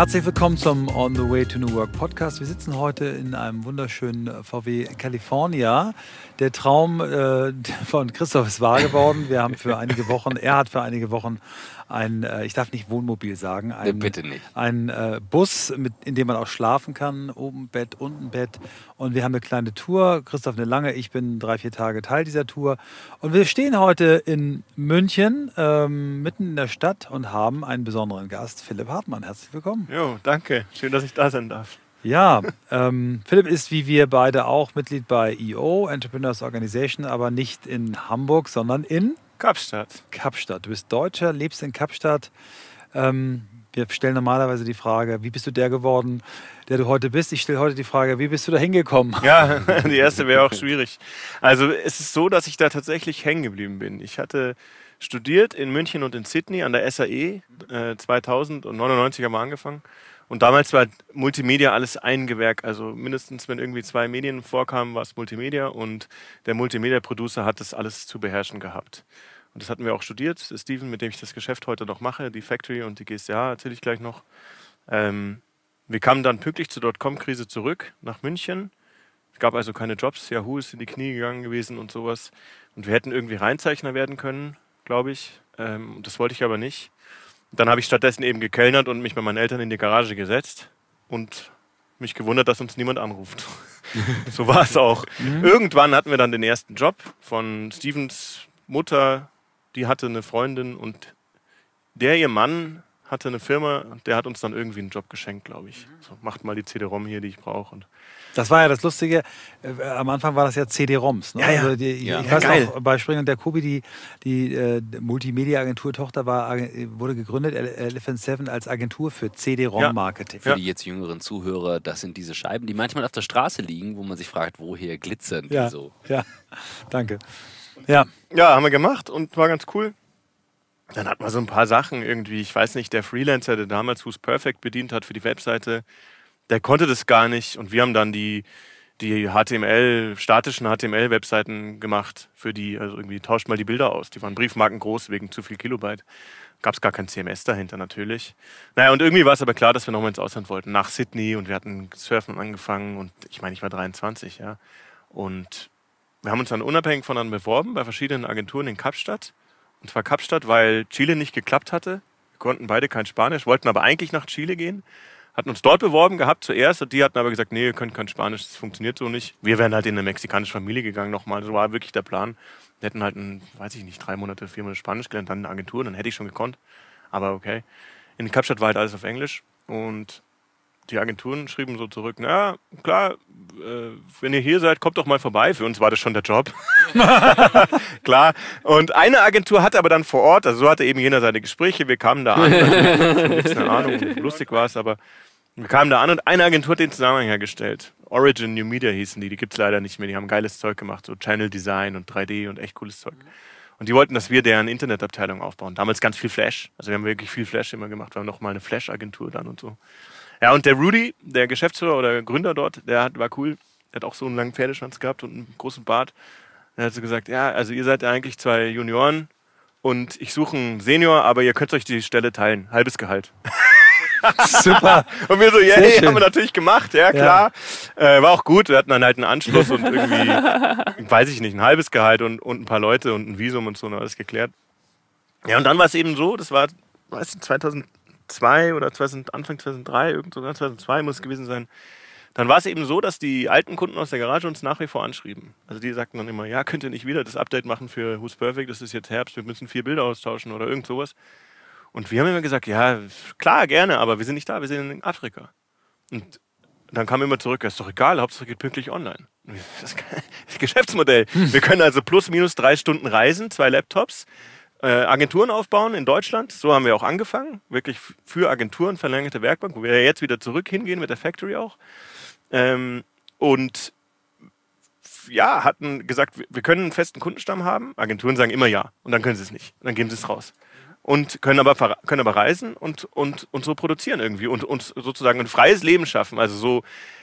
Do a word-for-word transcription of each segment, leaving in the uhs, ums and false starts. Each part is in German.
Herzlich willkommen zum On the Way to New Work Podcast. Wir sitzen heute in einem wunderschönen V W California. Der Traum äh, von Christoph ist wahr geworden. Wir haben für einige Wochen, er hat für einige Wochen ein, äh, ich darf nicht Wohnmobil sagen, ein, nee, bitte nicht. ein äh, Bus, mit, in dem man auch schlafen kann. Oben Bett, unten Bett. Und wir haben eine kleine Tour. Christoph eine lange, ich bin drei, vier Tage Teil dieser Tour. Und wir stehen heute in München, ähm, mitten in der Stadt und haben einen besonderen Gast, Philipp Hartmann. Herzlich willkommen. Jo, danke. Schön, dass ich da sein darf. Ja, ähm, Philipp ist wie wir beide auch Mitglied bei E O, Entrepreneurs Organization, aber nicht in Hamburg, sondern in Kapstadt. Kapstadt. Du bist Deutscher, lebst in Kapstadt. Ähm, wir stellen normalerweise die Frage, wie bist du der geworden, der du heute bist? Ich stelle heute die Frage, wie bist du da hingekommen? Ja, die erste wäre auch schwierig. Also es ist so, dass ich da tatsächlich hängen geblieben bin. Ich hatte studiert in München und in Sydney an der S A E. Äh, zweitausend und neunundneunzig haben wir angefangen. Und damals war Multimedia alles ein Gewerk. Also mindestens, wenn irgendwie zwei Medien vorkamen, war es Multimedia. Und der Multimedia-Producer hat das alles zu beherrschen gehabt. Und das hatten wir auch studiert. Steven, mit dem ich das Geschäft heute noch mache, die Factory und die G S C H, erzähle ich gleich noch. Ähm, wir kamen dann pünktlich zur Dotcom-Krise zurück nach München. Es gab also keine Jobs. Yahoo ist in die Knie gegangen gewesen und sowas. Und wir hätten irgendwie Reinzeichner werden können, glaube ich. Ähm, das wollte ich aber nicht. Dann habe ich stattdessen eben gekellnert und mich bei meinen Eltern in die Garage gesetzt und mich gewundert, dass uns niemand anruft. So war es auch. Mhm. Irgendwann hatten wir dann den ersten Job von Stevens Mutter. Die hatte eine Freundin und der, ihr Mann, hatte eine Firma. Der hat uns dann irgendwie einen Job geschenkt, glaube ich. So, macht mal die C D-ROM hier, die ich brauche. Und das war ja das Lustige. Äh, am Anfang war das ja C D-ROMs. Ne? Ja, ja. Also die, ja. Ich Ja, weiß geil. auch, bei Springer und der Kobi, die, die äh, Multimedia-Agentur-Tochter war, wurde gegründet, Elephant Seven, als Agentur für C D-ROM-Marketing. Für ja. die jetzt jüngeren Zuhörer, das sind diese Scheiben, die manchmal auf der Straße liegen, wo man sich fragt, woher glitzern die ja. so. Ja, danke. Ja. ja, haben wir gemacht und war ganz cool. Dann hatten wir so ein paar Sachen irgendwie, ich weiß nicht, der Freelancer, der damals Who's Perfect bedient hat für die Webseite, der konnte das gar nicht und wir haben dann die, die H T M L, statischen H T M L-Webseiten gemacht für die, also irgendwie tauscht mal die Bilder aus, die waren Briefmarken groß wegen zu viel Kilobyte. Gab es gar kein C M S dahinter natürlich. Naja, und irgendwie war es aber klar, dass wir nochmal ins Ausland wollten, nach Sydney und wir hatten Surfen angefangen und ich meine, ich war dreiundzwanzig, ja. Und wir haben uns dann unabhängig voneinander beworben bei verschiedenen Agenturen in Kapstadt. Und zwar Kapstadt, weil Chile nicht geklappt hatte. Wir konnten beide kein Spanisch, wollten aber eigentlich nach Chile gehen. Hatten uns dort beworben gehabt zuerst und die hatten aber gesagt, nee, ihr könnt kein Spanisch, das funktioniert so nicht. Wir wären halt in eine mexikanische Familie gegangen nochmal, so war wirklich der Plan. Wir hätten halt, ein, weiß ich nicht, drei Monate, vier Monate Spanisch gelernt, dann eine Agentur, dann hätte ich schon gekonnt. Aber okay. In Kapstadt war halt alles auf Englisch und die Agenturen schrieben so zurück, na klar, äh, wenn ihr hier seid, kommt doch mal vorbei. Für uns war das schon der Job. Klar. Und eine Agentur hatte aber dann vor Ort, also so hatte eben jener seine Gespräche, wir kamen da an, also, nichts eine Ahnung, lustig war es, aber wir kamen da an und eine Agentur hat den Zusammenhang hergestellt. Origin New Media hießen die, die gibt es leider nicht mehr, die haben geiles Zeug gemacht, so Channel Design und drei D und echt cooles Zeug. Und die wollten, dass wir deren Internetabteilung aufbauen. Damals ganz viel Flash, also wir haben wirklich viel Flash immer gemacht, wir haben nochmal eine Flash-Agentur dann und so. Ja, und der Rudy, der Geschäftsführer oder Gründer dort, der hat, war cool. Der hat auch so einen langen Pferdeschwanz gehabt und einen großen Bart. Er hat so gesagt, ja, also ihr seid ja eigentlich zwei Junioren und ich suche einen Senior, aber ihr könnt euch die Stelle teilen. Halbes Gehalt. Super. Und wir so, ja, yeah, hey, haben wir natürlich gemacht, ja, klar. Ja. Äh, war auch gut, wir hatten dann halt einen Anschluss und irgendwie, weiß ich nicht, ein halbes Gehalt und, und ein paar Leute und ein Visum und so, und alles geklärt. Ja, und dann war es eben so, das war, weißt du, zweitausendzwei oder zweitausend, Anfang zweitausenddrei, irgend so zweitausendzwei muss es gewesen sein. Dann war es eben so, dass die alten Kunden aus der Garage uns nach wie vor anschrieben. Also die sagten dann immer, ja, könnt ihr nicht wieder das Update machen für Who's Perfect, das ist jetzt Herbst, wir müssen vier Bilder austauschen oder irgend sowas. Und wir haben immer gesagt, ja, klar, gerne, aber wir sind nicht da, wir sind in Afrika. Und dann kam immer zurück, ja, ist doch egal, Hauptsache geht pünktlich online. Das ist das Geschäftsmodell. Wir können also plus minus drei Stunden reisen, zwei Laptops, äh, Agenturen aufbauen in Deutschland. So haben wir auch angefangen, wirklich für Agenturen, verlängerte Werkbank, wo wir ja jetzt wieder zurück hingehen mit der Factory auch. Ähm, und ja, hatten gesagt, wir können einen festen Kundenstamm haben. Agenturen sagen immer ja und dann können sie es nicht. Und dann geben sie es raus. Und können aber, können aber reisen und, und, und so produzieren irgendwie und, und sozusagen ein freies Leben schaffen. Also so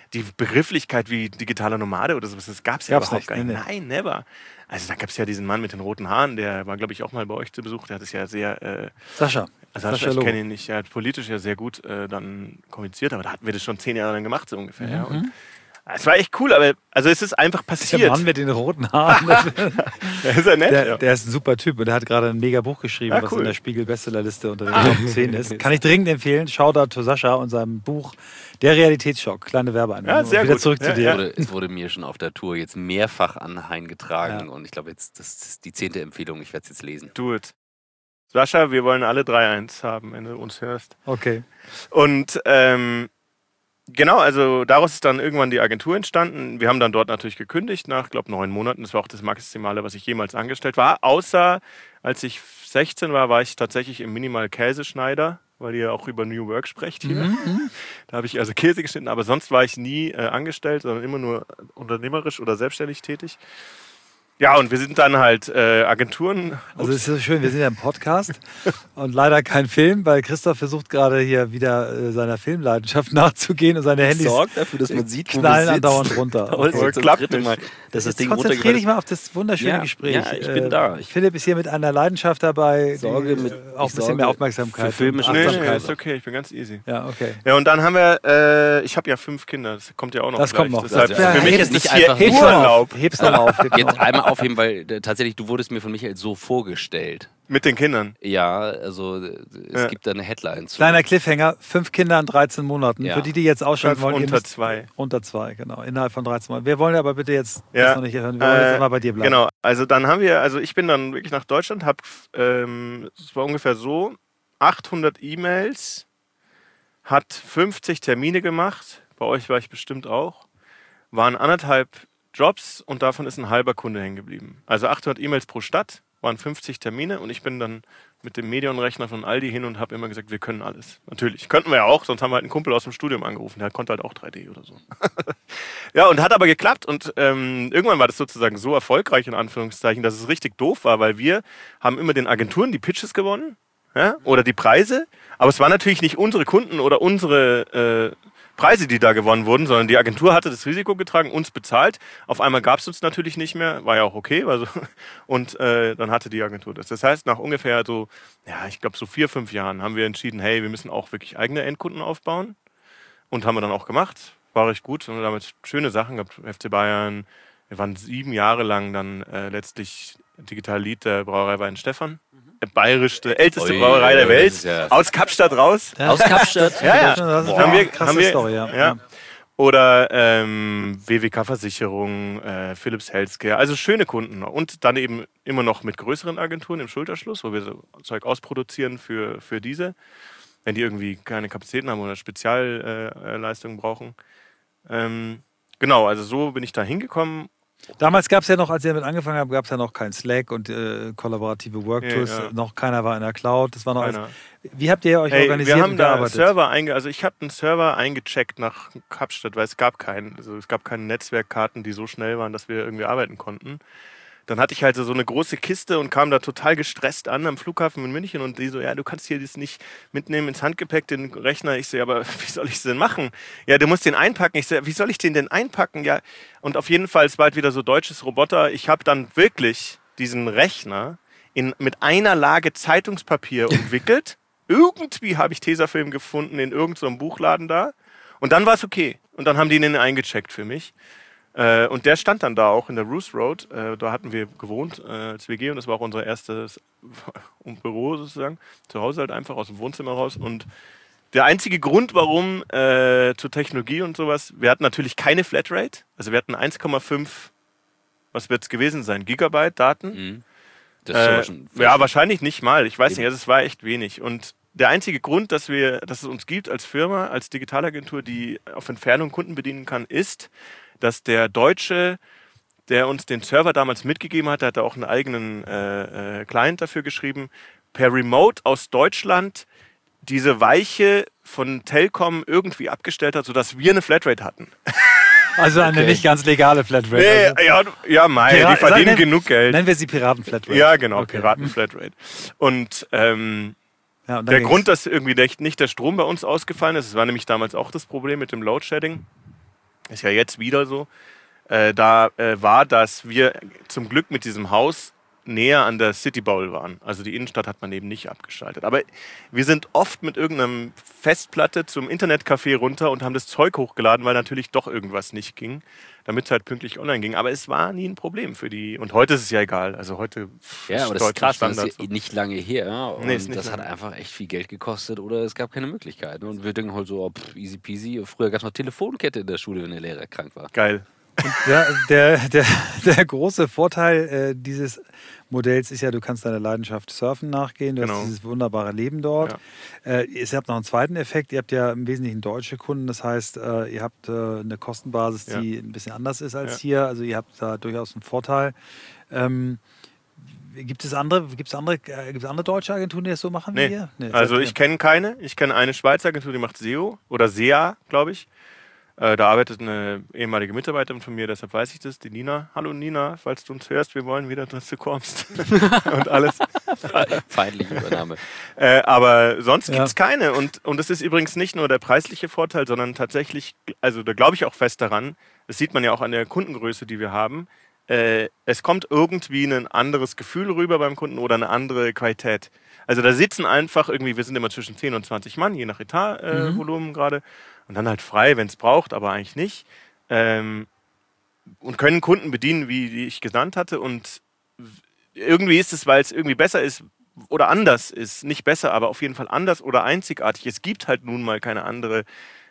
die Begrifflichkeit wie digitaler Nomade oder sowas, das gab es ja Gab's überhaupt nicht, gar nicht. nee, nee. Nein, never. Also da gab es ja diesen Mann mit den roten Haaren, der war, glaube ich, auch mal bei euch zu Besuch. Der hat es ja sehr, äh, Sascha. also Sascha ich Loh. kenne ihn nicht, er hat politisch ja sehr gut äh, dann kommuniziert, aber da hatten wir das schon zehn Jahre lang gemacht, so ungefähr. Ja. Und es war echt cool, aber also es ist einfach Der passiert. Mann mit den roten Haaren. Der ist ja nett. Der, ja. der ist ein super Typ und der hat gerade ein mega Buch geschrieben, Ah, was cool. in der Spiegel-Bestsellerliste unter den Top zehn ist. Kann ich dringend empfehlen. Shoutout to Sascha und seinem Buch Der Realitätsschock. Kleine Werbeeinwendung. Ja, sehr Wieder gut. zurück zu Ja, dir. ja. Es wurde, es wurde mir schon auf der Tour jetzt mehrfach anheimgetragen Ja. und ich glaube, jetzt das ist die zehnte Empfehlung. Ich werde es jetzt lesen. Do it. Sascha, wir wollen alle drei eins haben, wenn du uns hörst. Okay. Und ähm, genau, also daraus ist dann irgendwann die Agentur entstanden. Wir haben dann dort natürlich gekündigt nach, glaube neun Monaten. Das war auch das Maximale, was ich jemals angestellt war. Außer, als ich sechzehn war, war ich tatsächlich im Minimal Käseschneider, weil ihr auch über New Work sprecht hier. Mhm. Da habe ich also Käse geschnitten, aber sonst war ich nie äh, angestellt, sondern immer nur unternehmerisch oder selbstständig tätig. Ja, und wir sind dann halt äh, Agenturen. Also es ist so schön, wir sind ja im Podcast und leider kein Film, weil Christoph versucht gerade hier wieder äh, seiner Filmleidenschaft nachzugehen und seine Handys Sorgt dafür, dass man sieht, wo knallen wir sitzen. andauernd runter. Aber das ist Okay. jetzt das Klappt dritte nicht. Mal, dass das Ding Konzentriere runtergefallen dich mal auf das wunderschöne Ja, Gespräch. ja, ich bin Äh, da. Ich- Philipp ist hier mit einer Leidenschaft dabei, Sorge die, mit- äh, auch ich ein bisschen sorge mehr Aufmerksamkeit für filmische- und Nee, nee, Achtsamkeit. ist okay, ich bin ganz easy. Ja, okay. Ja, und dann haben wir, äh, ich habe ja fünf Kinder, das kommt ja auch noch Das gleich. kommt noch. Deshalb, Das- ja, für mich heb- ist nicht das hier einfach Heb's nur- noch Urlaub. auf. Heb's noch auf. Heb's noch Jetzt auf. einmal aufheben, weil äh, tatsächlich, du wurdest mir von Michael so vorgestellt. Mit den Kindern. Ja, also äh, es Ja. gibt da eine Headline zu. Kleiner Cliffhanger, fünf Kinder in dreizehn Monaten. Ja. Für die, die jetzt ausschalten Fünf wollen, ihr unter müsst- zwei. Unter zwei, genau. Innerhalb von dreizehn Monaten. Wir wollen aber bitte jetzt Ja. das noch nicht hören. Wir wollen jetzt Äh, immer bei dir bleiben. Genau, also dann haben wir, also ich bin dann wirklich nach Deutschland, habe, ähm, es war ungefähr so, achthundert E-Mails, hat fünfzig Termine gemacht, bei euch war ich bestimmt auch, waren anderthalb Jobs und davon ist ein halber Kunde hängen geblieben. Also achthundert E-Mails pro Stadt, waren fünfzig Termine und ich bin dann mit dem Medienrechner von Aldi hin und habe immer gesagt, wir können alles. Natürlich, könnten wir ja auch, sonst haben wir halt einen Kumpel aus dem Studium angerufen, der konnte halt auch drei D oder so. Ja, und hat aber geklappt und ähm, irgendwann war das sozusagen so erfolgreich, in Anführungszeichen, dass es richtig doof war, weil wir haben immer den Agenturen die Pitches gewonnen, ja, oder die Preise, aber es waren natürlich nicht unsere Kunden oder unsere äh, Preise, die da gewonnen wurden, sondern die Agentur hatte das Risiko getragen, uns bezahlt. Auf einmal gab es uns natürlich nicht mehr, war ja auch okay. Also, und äh, dann hatte die Agentur das. Das heißt, nach ungefähr so, ja, ich glaube so vier, fünf Jahren haben wir entschieden, hey, wir müssen auch wirklich eigene Endkunden aufbauen. Und haben wir dann auch gemacht. War recht gut. Und damit schöne Sachen gehabt. F C Bayern. Wir waren sieben Jahre lang dann äh, letztlich Digital Lead der Brauerei Weinstefan. Der bayerischste, älteste Ui, Brauerei der das Welt. ist ja- Aus Kapstadt raus. Aus Kapstadt. Ja, ja. Das ist Boah. Haben wir- eine krasse haben wir- Story, ja. ja. ja. Oder ähm, W W K-Versicherung, äh, Philips Healthcare, also schöne Kunden. Und dann eben immer noch mit größeren Agenturen im Schulterschluss, wo wir so Zeug ausproduzieren für, für diese, wenn die irgendwie keine Kapazitäten haben oder Spezialleistungen äh, Leistungen brauchen. Ähm, genau, also so bin ich da hingekommen. Damals gab es ja noch, als ihr damit angefangen habt, gab es ja noch kein Slack und äh, kollaborative Worktools. Ja, ja. Noch keiner war in der Cloud. Das war noch alles. Keiner. Wie habt ihr euch Hey, organisiert wir haben und da gearbeitet? Server einge, also ich habe einen Server eingecheckt nach Kapstadt, weil es gab keinen, also es gab keine Netzwerkkarten, die so schnell waren, dass wir irgendwie arbeiten konnten. Dann hatte ich halt so eine große Kiste und kam da total gestresst an am Flughafen in München und die so, ja, du kannst hier das nicht mitnehmen ins Handgepäck, den Rechner. Ich so, ja, aber wie soll ich es denn machen? Ja, du musst den einpacken. Ich so, ja, wie soll ich den denn einpacken? Ja, und auf jeden Fall, es war halt wieder so deutsches Roboter. Ich habe dann wirklich diesen Rechner in, mit einer Lage Zeitungspapier umwickelt. Irgendwie habe ich Tesafilm gefunden in irgendeinem so Buchladen da. Und dann war es okay. Und dann haben die den eingecheckt für mich. Äh, und der stand dann da auch in der Roos Road. Äh, da hatten wir gewohnt äh, als W G und das war auch unser erstes Büro sozusagen. Zu Hause halt einfach aus dem Wohnzimmer raus. Und der einzige Grund, warum äh, zur Technologie und sowas, wir hatten natürlich keine Flatrate. Also wir hatten eins Komma fünf, was wird es gewesen sein, Gigabyte Daten. Mhm. Das ist aber Äh, schon ja, wahrscheinlich nicht mal. Ich weiß Eben. nicht, also es war echt wenig. Und der einzige Grund, dass, wir, dass es uns gibt als Firma, als Digitalagentur, die auf Entfernung Kunden bedienen kann, ist, dass der Deutsche, der uns den Server damals mitgegeben hat, der hat auch einen eigenen äh, äh, Client dafür geschrieben, per Remote aus Deutschland diese Weiche von Telkom irgendwie abgestellt hat, sodass wir eine Flatrate hatten. Also eine Okay. nicht ganz legale Flatrate. Nee, also, ja, ja, mei, Pira- die verdienen nennen- genug Geld. Nennen wir sie Piraten-Flatrate. Ja, genau, Okay. Piraten-Flatrate. Und ähm, Ja, und dann der ging's. Grund, dass irgendwie nicht nicht der Strom bei uns ausgefallen ist, das war nämlich damals auch das Problem mit dem Load-Shedding, ist ja jetzt wieder so, äh, da äh, war, dass wir zum Glück mit diesem Haus näher an der City Bowl waren. Also die Innenstadt hat man eben nicht abgeschaltet. Aber wir sind oft mit irgendeinem Festplatte zum Internetcafé runter und haben das Zeug hochgeladen, weil natürlich doch irgendwas nicht ging, damit es halt pünktlich online ging. Aber es war nie ein Problem für die. Und heute ist es ja egal. Also heute Ja, aber das ist krass, das ist ja nicht lange her. Und nee, ist nicht das lange. hat einfach echt viel Geld gekostet oder es gab keine Möglichkeiten. Und wir denken halt so, oh, pff, easy peasy. Früher gab es noch Telefonkette in der Schule, wenn der Lehrer krank war. Geil. Ja, der, der, der große Vorteil äh, dieses Modells ist ja, du kannst deiner Leidenschaft Surfen nachgehen, du Genau. hast dieses wunderbare Leben dort. Ja. Äh, ihr habt noch einen zweiten Effekt, ihr habt ja im Wesentlichen deutsche Kunden, das heißt, äh, ihr habt äh, eine Kostenbasis, die Ja. ein bisschen anders ist als Ja. hier, also ihr habt da durchaus einen Vorteil. Ähm, gibt es andere, gibt's andere, äh, gibt's andere deutsche Agenturen, die das so machen Nee. wie ihr? Nee, Also seid ich ihr- kenne keine. Ich kenne eine Schweizer Agentur, die macht S E O oder S E A, glaube ich. Äh, da arbeitet eine ehemalige Mitarbeiterin von mir, deshalb weiß ich das, die Nina. Hallo Nina, falls du uns hörst, wir wollen wieder, dass du kommst. Und alles. Feindliche Übernahme. Äh, aber sonst Ja. gibt es keine. Und, und es ist übrigens nicht nur der preisliche Vorteil, sondern tatsächlich, also da glaube ich auch fest daran, das sieht man ja auch an der Kundengröße, die wir haben, äh, es kommt irgendwie ein anderes Gefühl rüber beim Kunden oder eine andere Qualität. Also da sitzen einfach irgendwie, wir sind immer zwischen zehn und zwanzig Mann, je nach Etatvolumen äh, Volumen gerade. Und dann halt frei, wenn es braucht, aber eigentlich nicht. Ähm, und können Kunden bedienen, wie die ich genannt hatte. Und irgendwie ist es, weil es irgendwie besser ist oder anders ist, nicht besser, aber auf jeden Fall anders oder einzigartig. Es gibt halt nun mal keine andere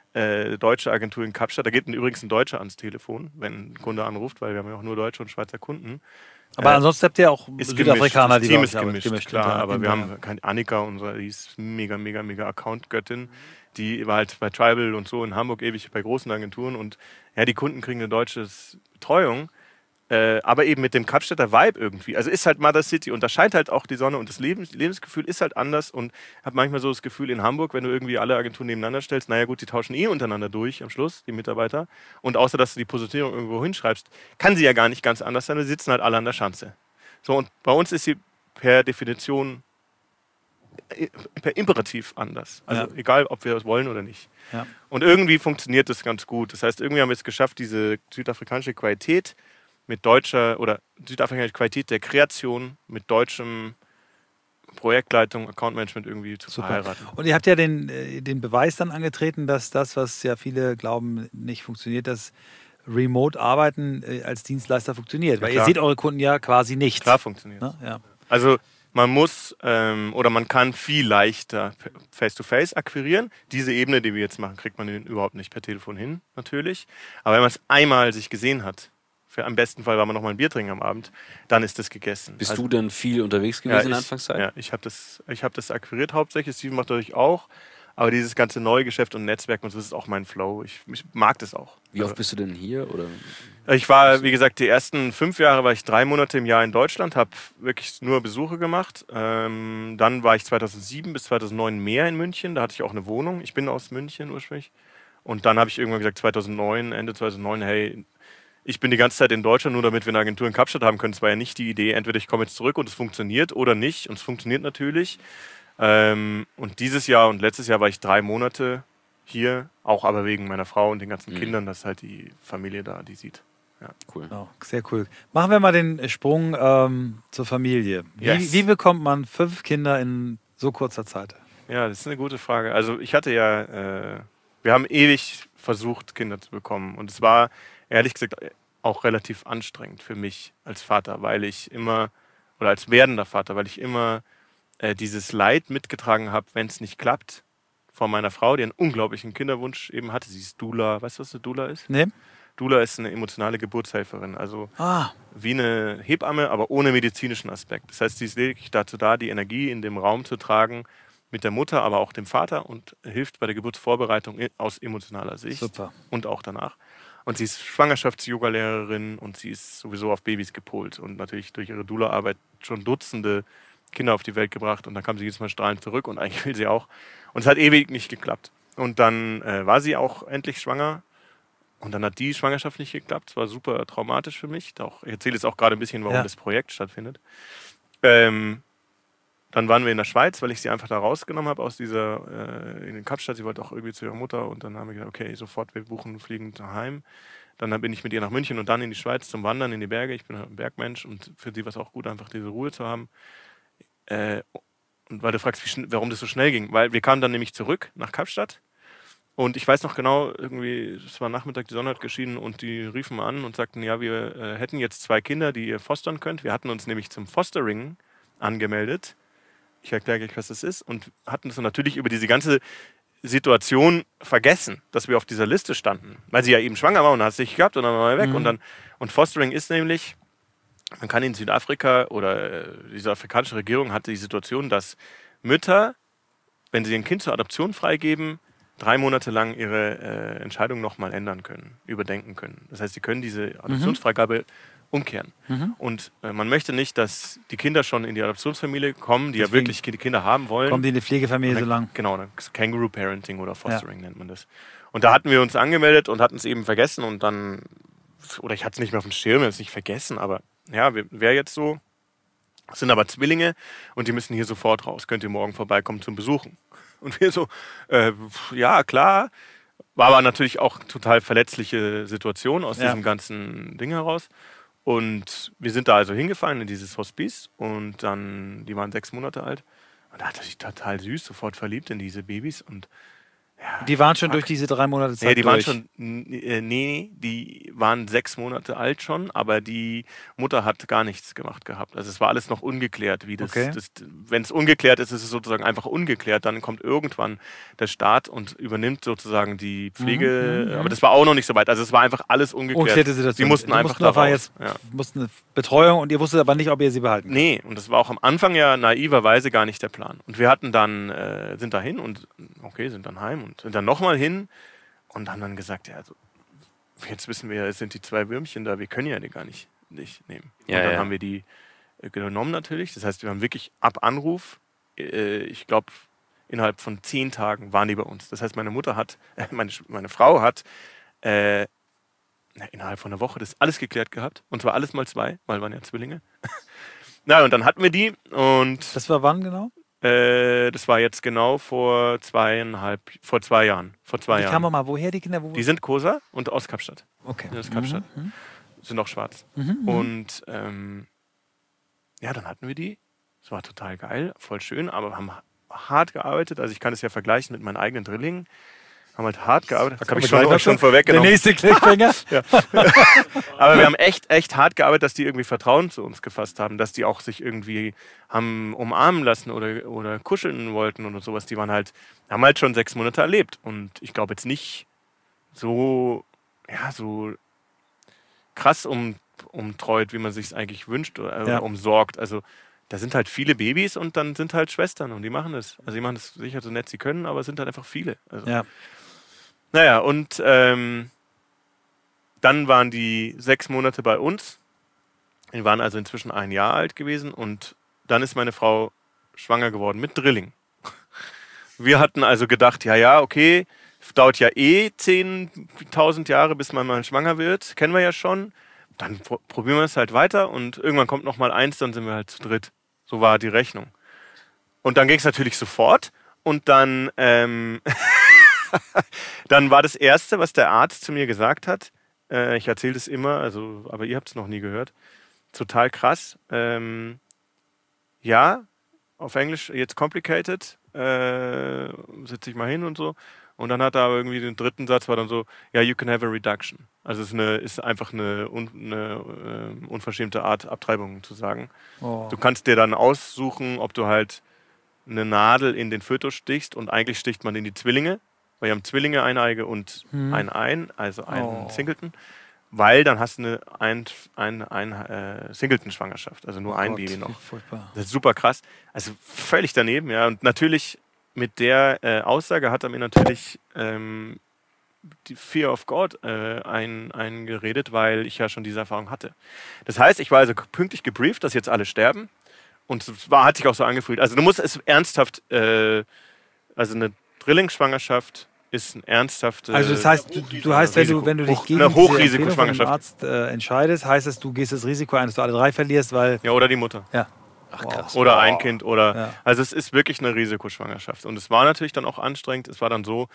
äh, deutsche Agentur in Kapstadt. Da geht übrigens ein Deutscher ans Telefon, wenn ein Kunde anruft, weil wir haben ja auch nur deutsche und Schweizer Kunden. Aber Äh, ansonsten habt ihr auch Ist Südafrikaner, gemischt. die Das Team bei ist euch arbeiten. gemischt, klar, hinter- aber wir hinter- haben keine Annika, unsere, die ist mega, mega, mega Account-Göttin. Die war halt bei Tribal und so in Hamburg ewig bei großen Agenturen und ja, die Kunden kriegen eine deutsche Betreuung, äh, aber eben mit dem Kapstädter Vibe irgendwie. Also ist halt Mother City und da scheint halt auch die Sonne und das Lebens Lebensgefühl ist halt anders und habe manchmal so das Gefühl in Hamburg, wenn du irgendwie alle Agenturen nebeneinander stellst, naja gut, die tauschen eh untereinander durch am Schluss, die Mitarbeiter. Und außer, dass du die Positionierung irgendwo hinschreibst, kann sie ja gar nicht ganz anders sein, wir sitzen halt alle an der Schanze. So, und bei uns ist sie per Definition, äh, per Imperativ anders. Also Ja. egal, ob wir das wollen oder nicht. Ja. Und irgendwie funktioniert das ganz gut. Das heißt, irgendwie haben wir es geschafft, diese südafrikanische Qualität mit deutscher, oder südafrikanische Qualität der Kreation mit deutschem Projektleitung, Accountmanagement irgendwie zu Super. verheiraten. Und ihr habt ja den, äh, den Beweis dann angetreten, dass das, was ja viele glauben, nicht funktioniert, dass Remote-Arbeiten äh, als Dienstleister funktioniert. Weil ihr klar. seht eure Kunden ja quasi nicht. Klar funktioniert. Ne? Ja. Also man muss ähm, oder man kann viel leichter Face-to-Face akquirieren. Diese Ebene, die wir jetzt machen, kriegt man überhaupt nicht per Telefon hin, natürlich. Aber wenn man es einmal sich gesehen hat, für am besten Fall war man noch mal ein Bier trinken am Abend, dann ist das gegessen. Bist Also, du denn viel unterwegs gewesen ja, in der ich, Anfangszeit? Ja, ich habe das, ich hab das akquiriert hauptsächlich. Steven macht natürlich auch. Aber dieses ganze Neugeschäft und Netzwerk und so, das ist auch mein Flow. Ich, ich mag das auch. Wie oft bist du denn hier? Oder? Ich war, wie gesagt, die ersten fünf Jahre war ich drei Monate im Jahr in Deutschland, habe wirklich nur Besuche gemacht. Ähm, dann war ich zweitausendsieben bis zweitausendneun mehr in München. Da hatte ich auch eine Wohnung. Ich bin aus München ursprünglich. Und dann habe ich irgendwann gesagt, zweitausendneun, Ende zweitausendneun, hey, ich bin die ganze Zeit in Deutschland, nur damit wir eine Agentur in Kapstadt haben können. Das war ja nicht die Idee, entweder ich komme jetzt zurück und es funktioniert oder nicht. Und es funktioniert natürlich. Ähm, und dieses Jahr und letztes Jahr war ich drei Monate hier, auch aber wegen meiner Frau und den ganzen Mhm. Kindern, dass halt die Familie da die sieht. Cool. Genau, sehr cool. Machen wir mal den Sprung ähm, zur Familie. Wie, Yes. wie bekommt man fünf Kinder in so kurzer Zeit? Ja, das ist eine gute Frage. Also ich hatte ja, äh, wir haben ewig versucht, Kinder zu bekommen. Und es war, ehrlich gesagt, auch relativ anstrengend für mich als Vater, weil ich immer, oder als werdender Vater, weil ich immer äh, dieses Leid mitgetragen habe, wenn es nicht klappt, von meiner Frau, die einen unglaublichen Kinderwunsch eben hatte. Sie ist Doula. Weißt du, was eine Doula ist? Nee? Doula ist eine emotionale Geburtshelferin. Also Ah, wie eine Hebamme, aber ohne medizinischen Aspekt. Das heißt, sie ist lediglich dazu da, die Energie in dem Raum zu tragen mit der Mutter, aber auch dem Vater und hilft bei der Geburtsvorbereitung i- aus emotionaler Sicht super. und auch danach. Und sie ist Schwangerschafts-Yoga-Lehrerin und sie ist sowieso auf Babys gepolt und natürlich durch ihre Doula-Arbeit schon Dutzende Kinder auf die Welt gebracht und dann kam sie jedes Mal strahlend zurück und eigentlich will sie auch. Und es hat ewig nicht geklappt. Und dann äh, war sie auch endlich schwanger. Und dann hat die Schwangerschaft nicht geklappt. Es war super traumatisch für mich. Auch, ich erzähle jetzt auch gerade ein bisschen, warum Ja. das Projekt stattfindet. Ähm, dann waren wir in der Schweiz, weil ich sie einfach da rausgenommen habe aus dieser, äh, in Kapstadt. Sie wollte auch irgendwie zu ihrer Mutter und dann haben wir gesagt, okay, sofort, wir buchen, fliegen daheim. Dann bin ich mit ihr nach München und dann in die Schweiz zum Wandern in die Berge. Ich bin ein Bergmensch und für sie war es auch gut, einfach diese Ruhe zu haben. Äh, und weil du fragst, wie schn- warum das so schnell ging. Weil wir kamen dann nämlich zurück nach Kapstadt und ich weiß noch genau, irgendwie, es war Nachmittag, die Sonne hat geschienen und die riefen an und sagten, ja, wir äh, hätten jetzt zwei Kinder, die ihr fostern könnt. Wir hatten uns nämlich zum Fostering angemeldet. Ich erkläre gleich, was das ist. Und hatten es natürlich über diese ganze Situation vergessen, dass wir auf dieser Liste standen. Weil sie ja eben schwanger war und hat es nicht gehabt und dann war er weg. Mhm. Und, dann, und Fostering ist nämlich, man kann in Südafrika oder äh, die südafrikanische Regierung hat die Situation, dass Mütter, wenn sie ein Kind zur Adoption freigeben, drei Monate lang ihre äh, Entscheidung nochmal ändern können, überdenken können. Das heißt, sie können diese Adoptionsfreigabe umkehren. Mhm. Und äh, man möchte nicht, dass die Kinder schon in die Adoptionsfamilie kommen, die Deswegen ja wirklich die Kinder haben wollen. Kommt die in die Pflegefamilie Und so dann- lang? Genau, dann Kangaroo Parenting oder Fostering nennt man das. Und da hatten wir uns angemeldet und hatten es eben vergessen und dann, oder ich hatte es nicht mehr auf dem Schirm, ich habe es nicht vergessen, aber ja, wäre jetzt so. Es sind aber Zwillinge und die müssen hier sofort raus. Könnt ihr morgen vorbeikommen zum Besuchen? Und wir so, äh, ja, klar. War aber natürlich auch total verletzliche Situation aus Ja. diesem ganzen Ding heraus. Und wir sind da also hingefahren in dieses Hospiz und dann, die waren sechs Monate alt. Und da hat er sich total süß, sofort verliebt in diese Babys. Und ja, Die waren schon fuck. durch diese drei Monate Zeit Nee, die waren durch. schon, n- äh, nee, die waren sechs Monate alt schon, aber die Mutter hat gar nichts gemacht gehabt. Also es war alles noch ungeklärt, wie das, Okay. das wenn es ungeklärt ist, ist es sozusagen einfach ungeklärt. Dann kommt irgendwann der Staat und übernimmt sozusagen die Pflege, Mhm, mhm, aber das war auch noch nicht so weit. Also es war einfach alles ungeklärt. Unklärte Situation. Sie mussten Die einfach mussten da einfach raus. jetzt Ja. mussten eine Betreuung und ihr wusstet aber nicht, ob ihr sie behalten könnt. Nee, und das war auch am Anfang ja naiverweise gar nicht der Plan. Und wir hatten dann, äh, sind da hin und okay, sind dann heim und sind dann nochmal hin und haben dann gesagt, ja, also, jetzt wissen wir, es sind die zwei Würmchen da, wir können ja die gar nicht, nicht nehmen. Ja, und dann ja. haben wir die äh, genommen natürlich. Das heißt, wir haben wirklich ab Anruf, äh, ich glaube, innerhalb von zehn Tagen waren die bei uns. Das heißt, meine Mutter hat, äh, meine, Sch- meine Frau hat äh, na, innerhalb von einer Woche das alles geklärt gehabt. Und zwar alles mal zwei, weil waren ja Zwillinge. Na, und dann hatten wir die und Das war wann genau? äh, das war jetzt genau vor zweieinhalb, vor zwei Jahren. Vor zwei Die Jahren. kamen mal, woher die Kinder? Wo Die sind Kosa und aus Kapstadt. okay. Die sind aus Kapstadt. Mhm. Sind auch schwarz. Mhm. Mhm. Und ähm, ja, dann hatten wir die. Es war total geil, voll schön, aber haben hart gearbeitet. Also ich kann es ja vergleichen mit meinen eigenen Drillingen. Haben halt hart gearbeitet. Das habe ich schon, Gleich noch schon Der vorweggenommen. nächste Cliffhanger. Aber wir haben echt, echt hart gearbeitet, dass die irgendwie Vertrauen zu uns gefasst haben, dass die auch sich irgendwie haben umarmen lassen oder, oder kuscheln wollten und sowas. Die waren halt, haben halt schon sechs Monate erlebt. Und ich glaube jetzt nicht so, ja, so krass um, umtreut, wie man sich es eigentlich wünscht oder Ja. umsorgt. Also da sind halt viele Babys und dann sind halt Schwestern und die machen das. Also die machen das sicher so nett sie können, aber es sind halt einfach viele. Also, Ja. naja, und ähm, dann waren die sechs Monate bei uns. Die waren also inzwischen ein Jahr alt gewesen und dann ist meine Frau schwanger geworden mit Drilling. Wir hatten also gedacht, ja, ja, okay, dauert ja eh zehntausend Jahre, bis man mal schwanger wird. Kennen wir ja schon. Dann pro- probieren wir es halt weiter und irgendwann kommt noch mal eins, dann sind wir halt zu dritt. So war die Rechnung. Und dann ging es natürlich sofort und dann, ähm, dann war das Erste, was der Arzt zu mir gesagt hat, äh, ich erzähle das immer, also, aber ihr habt es noch nie gehört, total krass. Ähm, ja, auf Englisch jetzt complicated, äh, setze ich mal hin und so. Und dann hat er aber irgendwie den dritten Satz, war dann so, ja, you can have a reduction. Also es ist, eine, ist einfach eine, un, eine äh, unverschämte Art, Abtreibung zu sagen. Oh. Du kannst dir dann aussuchen, ob du halt eine Nadel in den Fötus stichst und eigentlich sticht man in die Zwillinge, weil wir haben Zwillinge, Eineige und Hm. ein Ein, also einen Oh. Singleton, weil dann hast du eine ein, ein, ein, äh, Singleton-Schwangerschaft, also nur Oh ein Gott, Baby wie noch. furchtbar. Das ist super krass. Also völlig daneben, ja. Und natürlich mit der äh, Aussage hat er mir natürlich ähm, die Fear of God äh, ein, eingeredet, weil ich ja schon diese Erfahrung hatte. Das heißt, ich war also pünktlich gebrieft, dass jetzt alle sterben. Und es war, hat sich auch so angefühlt. Also du musst es ernsthaft, äh, also eine Drillingsschwangerschaft ist ein ernsthafte. Also das heißt, du, du heißt, wenn du, wenn du dich Hoch- gegen eine diese Empfehlung von dem Hochrisikoschwangerschaft. Arzt äh, entscheidest, heißt es, du gehst das Risiko ein, dass du alle drei verlierst, weil Ja, oder die Mutter. ja. Ach Wow. krass. Oder Wow. ein Kind oder. Ja. Also es ist wirklich eine Risikoschwangerschaft. Und es war natürlich dann auch anstrengend. Es war dann so,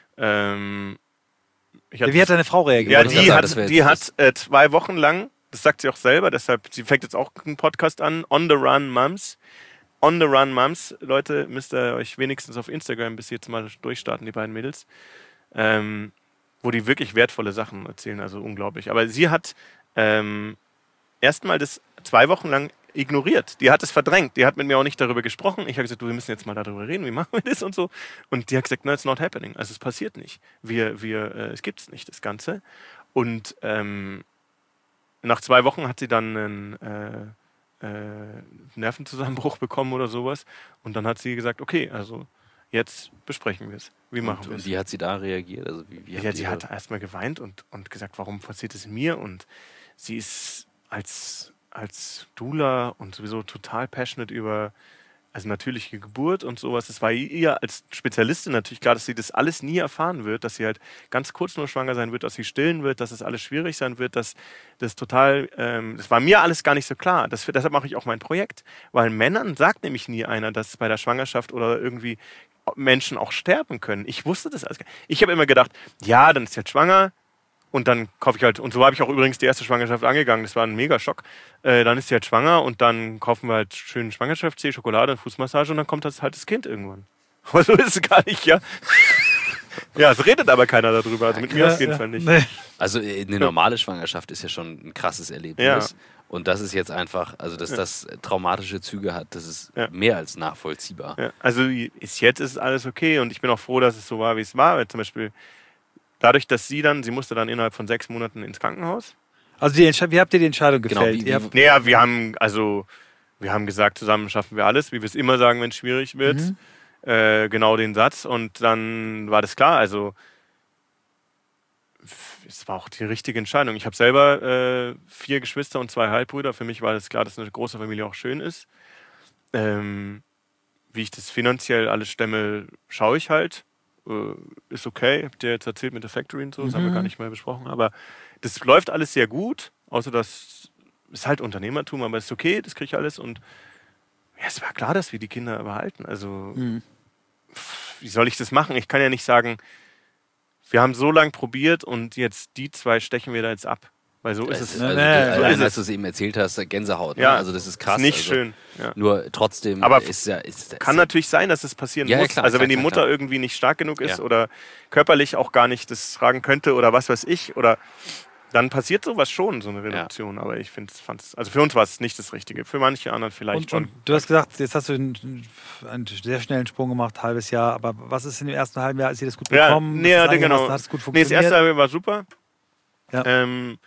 ähm, ich hatte Wie hat deine Frau reagiert? ja, Wollte ich die grad hat, sagen, das wär die jetzt- hat äh, zwei Wochen lang, das sagt sie auch selber, deshalb, sie fängt jetzt auch einen Podcast an, On the Run Mums. On the Run Mums, Leute, müsst ihr euch wenigstens auf Instagram bis jetzt mal durchstarten, die beiden Mädels. Ähm, wo die wirklich wertvolle Sachen erzählen, also unglaublich. Aber sie hat ähm, erstmal das zwei Wochen lang ignoriert. Die hat es verdrängt. Die hat mit mir auch nicht darüber gesprochen. Ich habe gesagt, du, wir müssen jetzt mal darüber reden, wie machen wir das und so. Und die hat gesagt, no, it's not happening. Also es passiert nicht. Wir, wir, äh, es gibt es nicht, das Ganze. Und ähm, nach zwei Wochen hat sie dann einen äh, äh, Nervenzusammenbruch bekommen oder sowas. Und dann hat sie gesagt, okay, also jetzt besprechen wir es. Wie machen Und, wir und es? wie hat sie da reagiert? Also wie, wie Ja, habt sie ihr- hat erstmal geweint und, und gesagt, warum passiert es mir? Und sie ist als, als Doula und sowieso total passionate über also natürliche Geburt und sowas. Es war ihr als Spezialistin natürlich klar, dass sie das alles nie erfahren wird, dass sie halt ganz kurz nur schwanger sein wird, dass sie stillen wird, dass es alles schwierig sein wird, dass das total, ähm, das war mir alles gar nicht so klar. Das, deshalb mache ich auch mein Projekt, weil Männern sagt nämlich nie einer, dass bei der Schwangerschaft oder irgendwie Menschen auch sterben können. Ich wusste das alles gar nicht. Ich habe immer gedacht, ja, dann ist sie jetzt schwanger und dann kaufe ich halt, und so habe ich auch übrigens die erste Schwangerschaft angegangen, das war ein Mega-Schock. Äh, dann ist sie halt schwanger und dann kaufen wir halt schön Schwangerschaftstee, Schokolade und Fußmassage und dann kommt das halt das Kind irgendwann. Aber so ist es gar nicht, ja. Ja, es redet aber keiner darüber, also mit mir auf jeden Fall nicht. Nee. Also äh, eine normale Schwangerschaft ist ja schon ein krasses Erlebnis. Ja. Und das ist jetzt einfach, also dass das traumatische Züge hat, das ist Ja. mehr als nachvollziehbar. Ja, also ist jetzt ist alles okay und ich bin auch froh, dass es so war, wie es war. Weil zum Beispiel dadurch, dass sie dann, sie musste dann innerhalb von sechs Monaten ins Krankenhaus. Also die Entscheid- wie habt ihr die Entscheidung Genau, gefällt? wie- Ihr wie- habt, Naja, wir haben, also, wir haben gesagt, zusammen schaffen wir alles, wie wir es immer sagen, wenn es schwierig wird. Mhm. Äh, genau den Satz. Und dann war das klar. Also, es war auch die richtige Entscheidung. Ich habe selber äh, vier Geschwister und zwei Halbbrüder. Für mich war das klar, dass eine große Familie auch schön ist. Ähm, wie ich das finanziell alles stemme, schaue ich halt. Äh, ist okay. Habt ihr jetzt erzählt mit der Factory und so, das haben wir Mhm. gar nicht mehr besprochen. Aber das läuft alles sehr gut, außer dass es halt Unternehmertum, aber es ist okay, das kriege ich alles. Und ja, es war klar, dass wir die Kinder behalten. Also, Mhm. pff, wie soll ich das machen? Ich kann ja nicht sagen, wir haben so lange probiert und jetzt die zwei stechen wir da jetzt ab. Weil so ist Das es. ist, Nee, also, nee, du- so allein, ist als es. du es eben erzählt hast, Gänsehaut. Ne? Ja, Also das ist krass. Ist nicht also, schön. Ja. Nur trotzdem Aber ist ja... Ist, Kann ist, natürlich sein, dass es passieren Ja, ja, muss. klar, also klar, wenn die klar, Mutter klar. irgendwie nicht stark genug ist Ja. oder körperlich auch gar nicht das tragen könnte oder was weiß ich, oder dann passiert sowas schon, so eine Reduktion. Aber ich finde es, also für uns war es nicht das Richtige. Für manche anderen vielleicht Und, schon. und du hast gesagt, jetzt hast du einen, einen sehr schnellen Sprung gemacht, halbes Jahr. Aber was ist in dem ersten halben Jahr? Ist dir das gut Ja, bekommen? nee, Ist ja, das genau. einigermaßen- Hat es gut Nee, das funktioniert? erste Halbjahr war super. Ja. Ähm,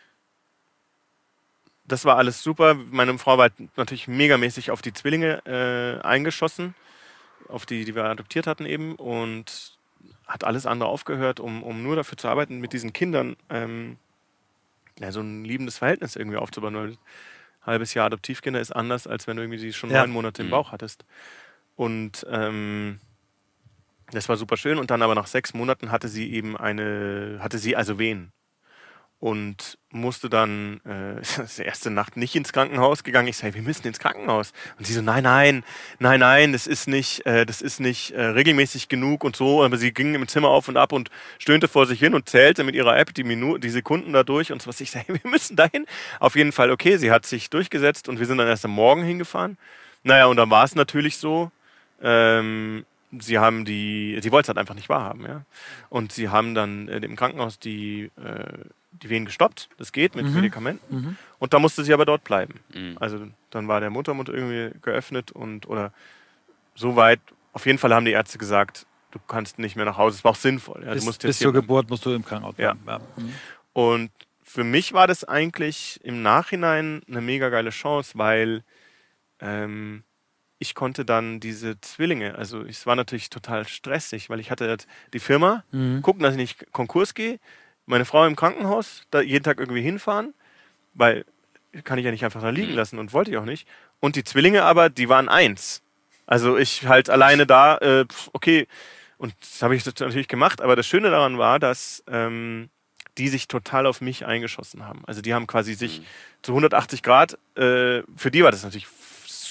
das war alles super. Meine Frau war natürlich megamäßig auf die Zwillinge äh, eingeschossen, auf die, die wir adoptiert hatten eben, und hat alles andere aufgehört, um, um nur dafür zu arbeiten, mit diesen Kindern ähm, ja, so ein liebendes Verhältnis irgendwie aufzubauen. Weil ein halbes Jahr Adoptivkinder ist anders, als wenn du irgendwie sie schon Ja. neun Monate im Mhm. Bauch hattest. Und ähm, das war super schön. Und dann aber nach sechs Monaten hatte sie eben eine, hatte sie also Wehen. Und musste dann äh, die erste Nacht nicht ins Krankenhaus gegangen. Ich sage, wir müssen ins Krankenhaus. Und sie so, nein, nein, nein, nein, das ist nicht, äh, das ist nicht äh, regelmäßig genug und so. Aber sie ging im Zimmer auf und ab und stöhnte vor sich hin und zählte mit ihrer App die Minuten, die Sekunden da durch und so was. Ich sage, wir müssen dahin. Auf jeden Fall, okay, sie hat sich durchgesetzt und wir sind dann erst am Morgen hingefahren. Naja, und dann war es natürlich so, ähm, sie haben die, sie wollte es halt einfach nicht wahrhaben, ja. Und sie haben dann äh, im Krankenhaus die, äh, die Wehen gestoppt. Das geht mit Mhm. Medikamenten. Mhm. Und da musste sie aber dort bleiben. Mhm. Also dann war der Muttermund irgendwie geöffnet und oder so weit. Auf jeden Fall haben die Ärzte gesagt, du kannst nicht mehr nach Hause. Es war auch sinnvoll. Ja, du bis musst bis jetzt zur hier Geburt musst du im Krankenhaus Ja. bleiben. Ja. Mhm. und für mich war das eigentlich im Nachhinein eine mega geile Chance, weil ähm, ich konnte dann diese Zwillinge, also es war natürlich total stressig, weil ich hatte halt die Firma, Mhm. gucken, dass ich nicht Konkurs gehe, meine Frau im Krankenhaus, da jeden Tag irgendwie hinfahren, weil kann ich ja nicht einfach da liegen lassen und wollte ich auch nicht. Und die Zwillinge aber, die waren eins. Also ich halt alleine da, äh, pf, okay, und das habe ich natürlich gemacht, aber das Schöne daran war, dass ähm, die sich total auf mich eingeschossen haben. Also die haben quasi sich Mhm. zu hundertachtzig Grad, äh, für die war das natürlich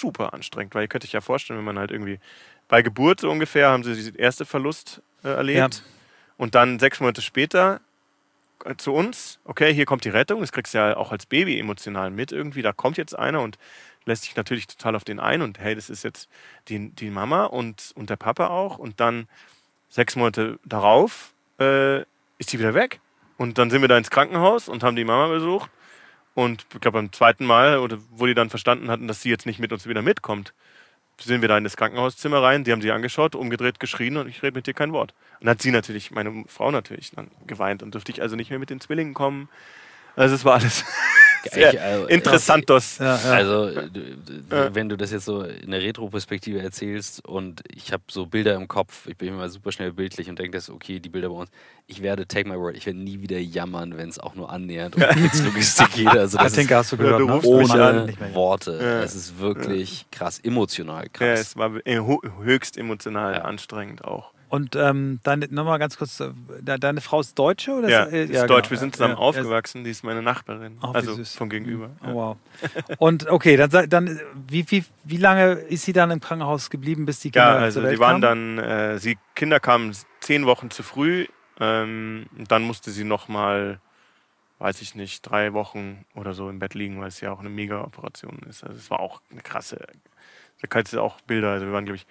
super anstrengend, weil ihr könnt euch ja vorstellen, wenn man halt irgendwie bei Geburt so ungefähr haben sie den ersten Verlust äh, erlebt Ja. und dann sechs Monate später äh, zu uns, okay, hier kommt die Rettung, das kriegst du ja auch als Baby emotional mit irgendwie, da kommt jetzt einer und lässt sich natürlich total auf den ein und hey, das ist jetzt die, die Mama und, und der Papa auch und dann sechs Monate darauf äh, ist die wieder weg und dann sind wir da ins Krankenhaus und haben die Mama besucht und ich glaube beim zweiten Mal, oder wo die dann verstanden hatten, dass sie jetzt nicht mit uns wieder mitkommt, sind wir da in das Krankenhauszimmer rein, die haben sie angeschaut, umgedreht, geschrien und ich rede mit dir kein Wort. Und dann hat sie natürlich, meine Frau natürlich, dann geweint und durfte ich also nicht mehr mit den Zwillingen kommen. Also es war alles sehr Ich, also, interessantos. Ja, ja. Also, d- d- wenn du das jetzt so in der Retro-Perspektive erzählst und ich habe so Bilder im Kopf, ich bin immer super schnell bildlich und denke, das okay, die Bilder bei uns, ich werde, take my word, ich werde nie wieder jammern, wenn es auch nur annähernd um Logistik geht. Also, das ist Katinka hast du gehört, du ne? rufst mich ohne an. Nicht mehr. Worte. Ja. Es ist wirklich krass, emotional Ja, krass. es war äh, ho- höchst emotional Ja. anstrengend auch. Und ähm, deine, nochmal ganz kurz, äh, de- deine Frau ist Deutsche? Oder Ja, ist, äh, ist deutsch, wir genau. sind zusammen Ja, aufgewachsen, die ist meine Nachbarin, Ach, wie also süß. von gegenüber. Oh, Ja. wow. Und okay, dann, sei- dann wie, wie, wie lange ist sie dann im Krankenhaus geblieben, bis die Kinder Ja, also zur Welt die waren kamen? dann, äh, sie Kinder kamen zehn Wochen zu früh, ähm, und dann musste sie nochmal, weiß ich nicht, drei Wochen oder so im Bett liegen, weil es ja auch eine Mega-Operation ist. Also es war auch eine krasse, da kannst du auch Bilder, also wir waren glaube ich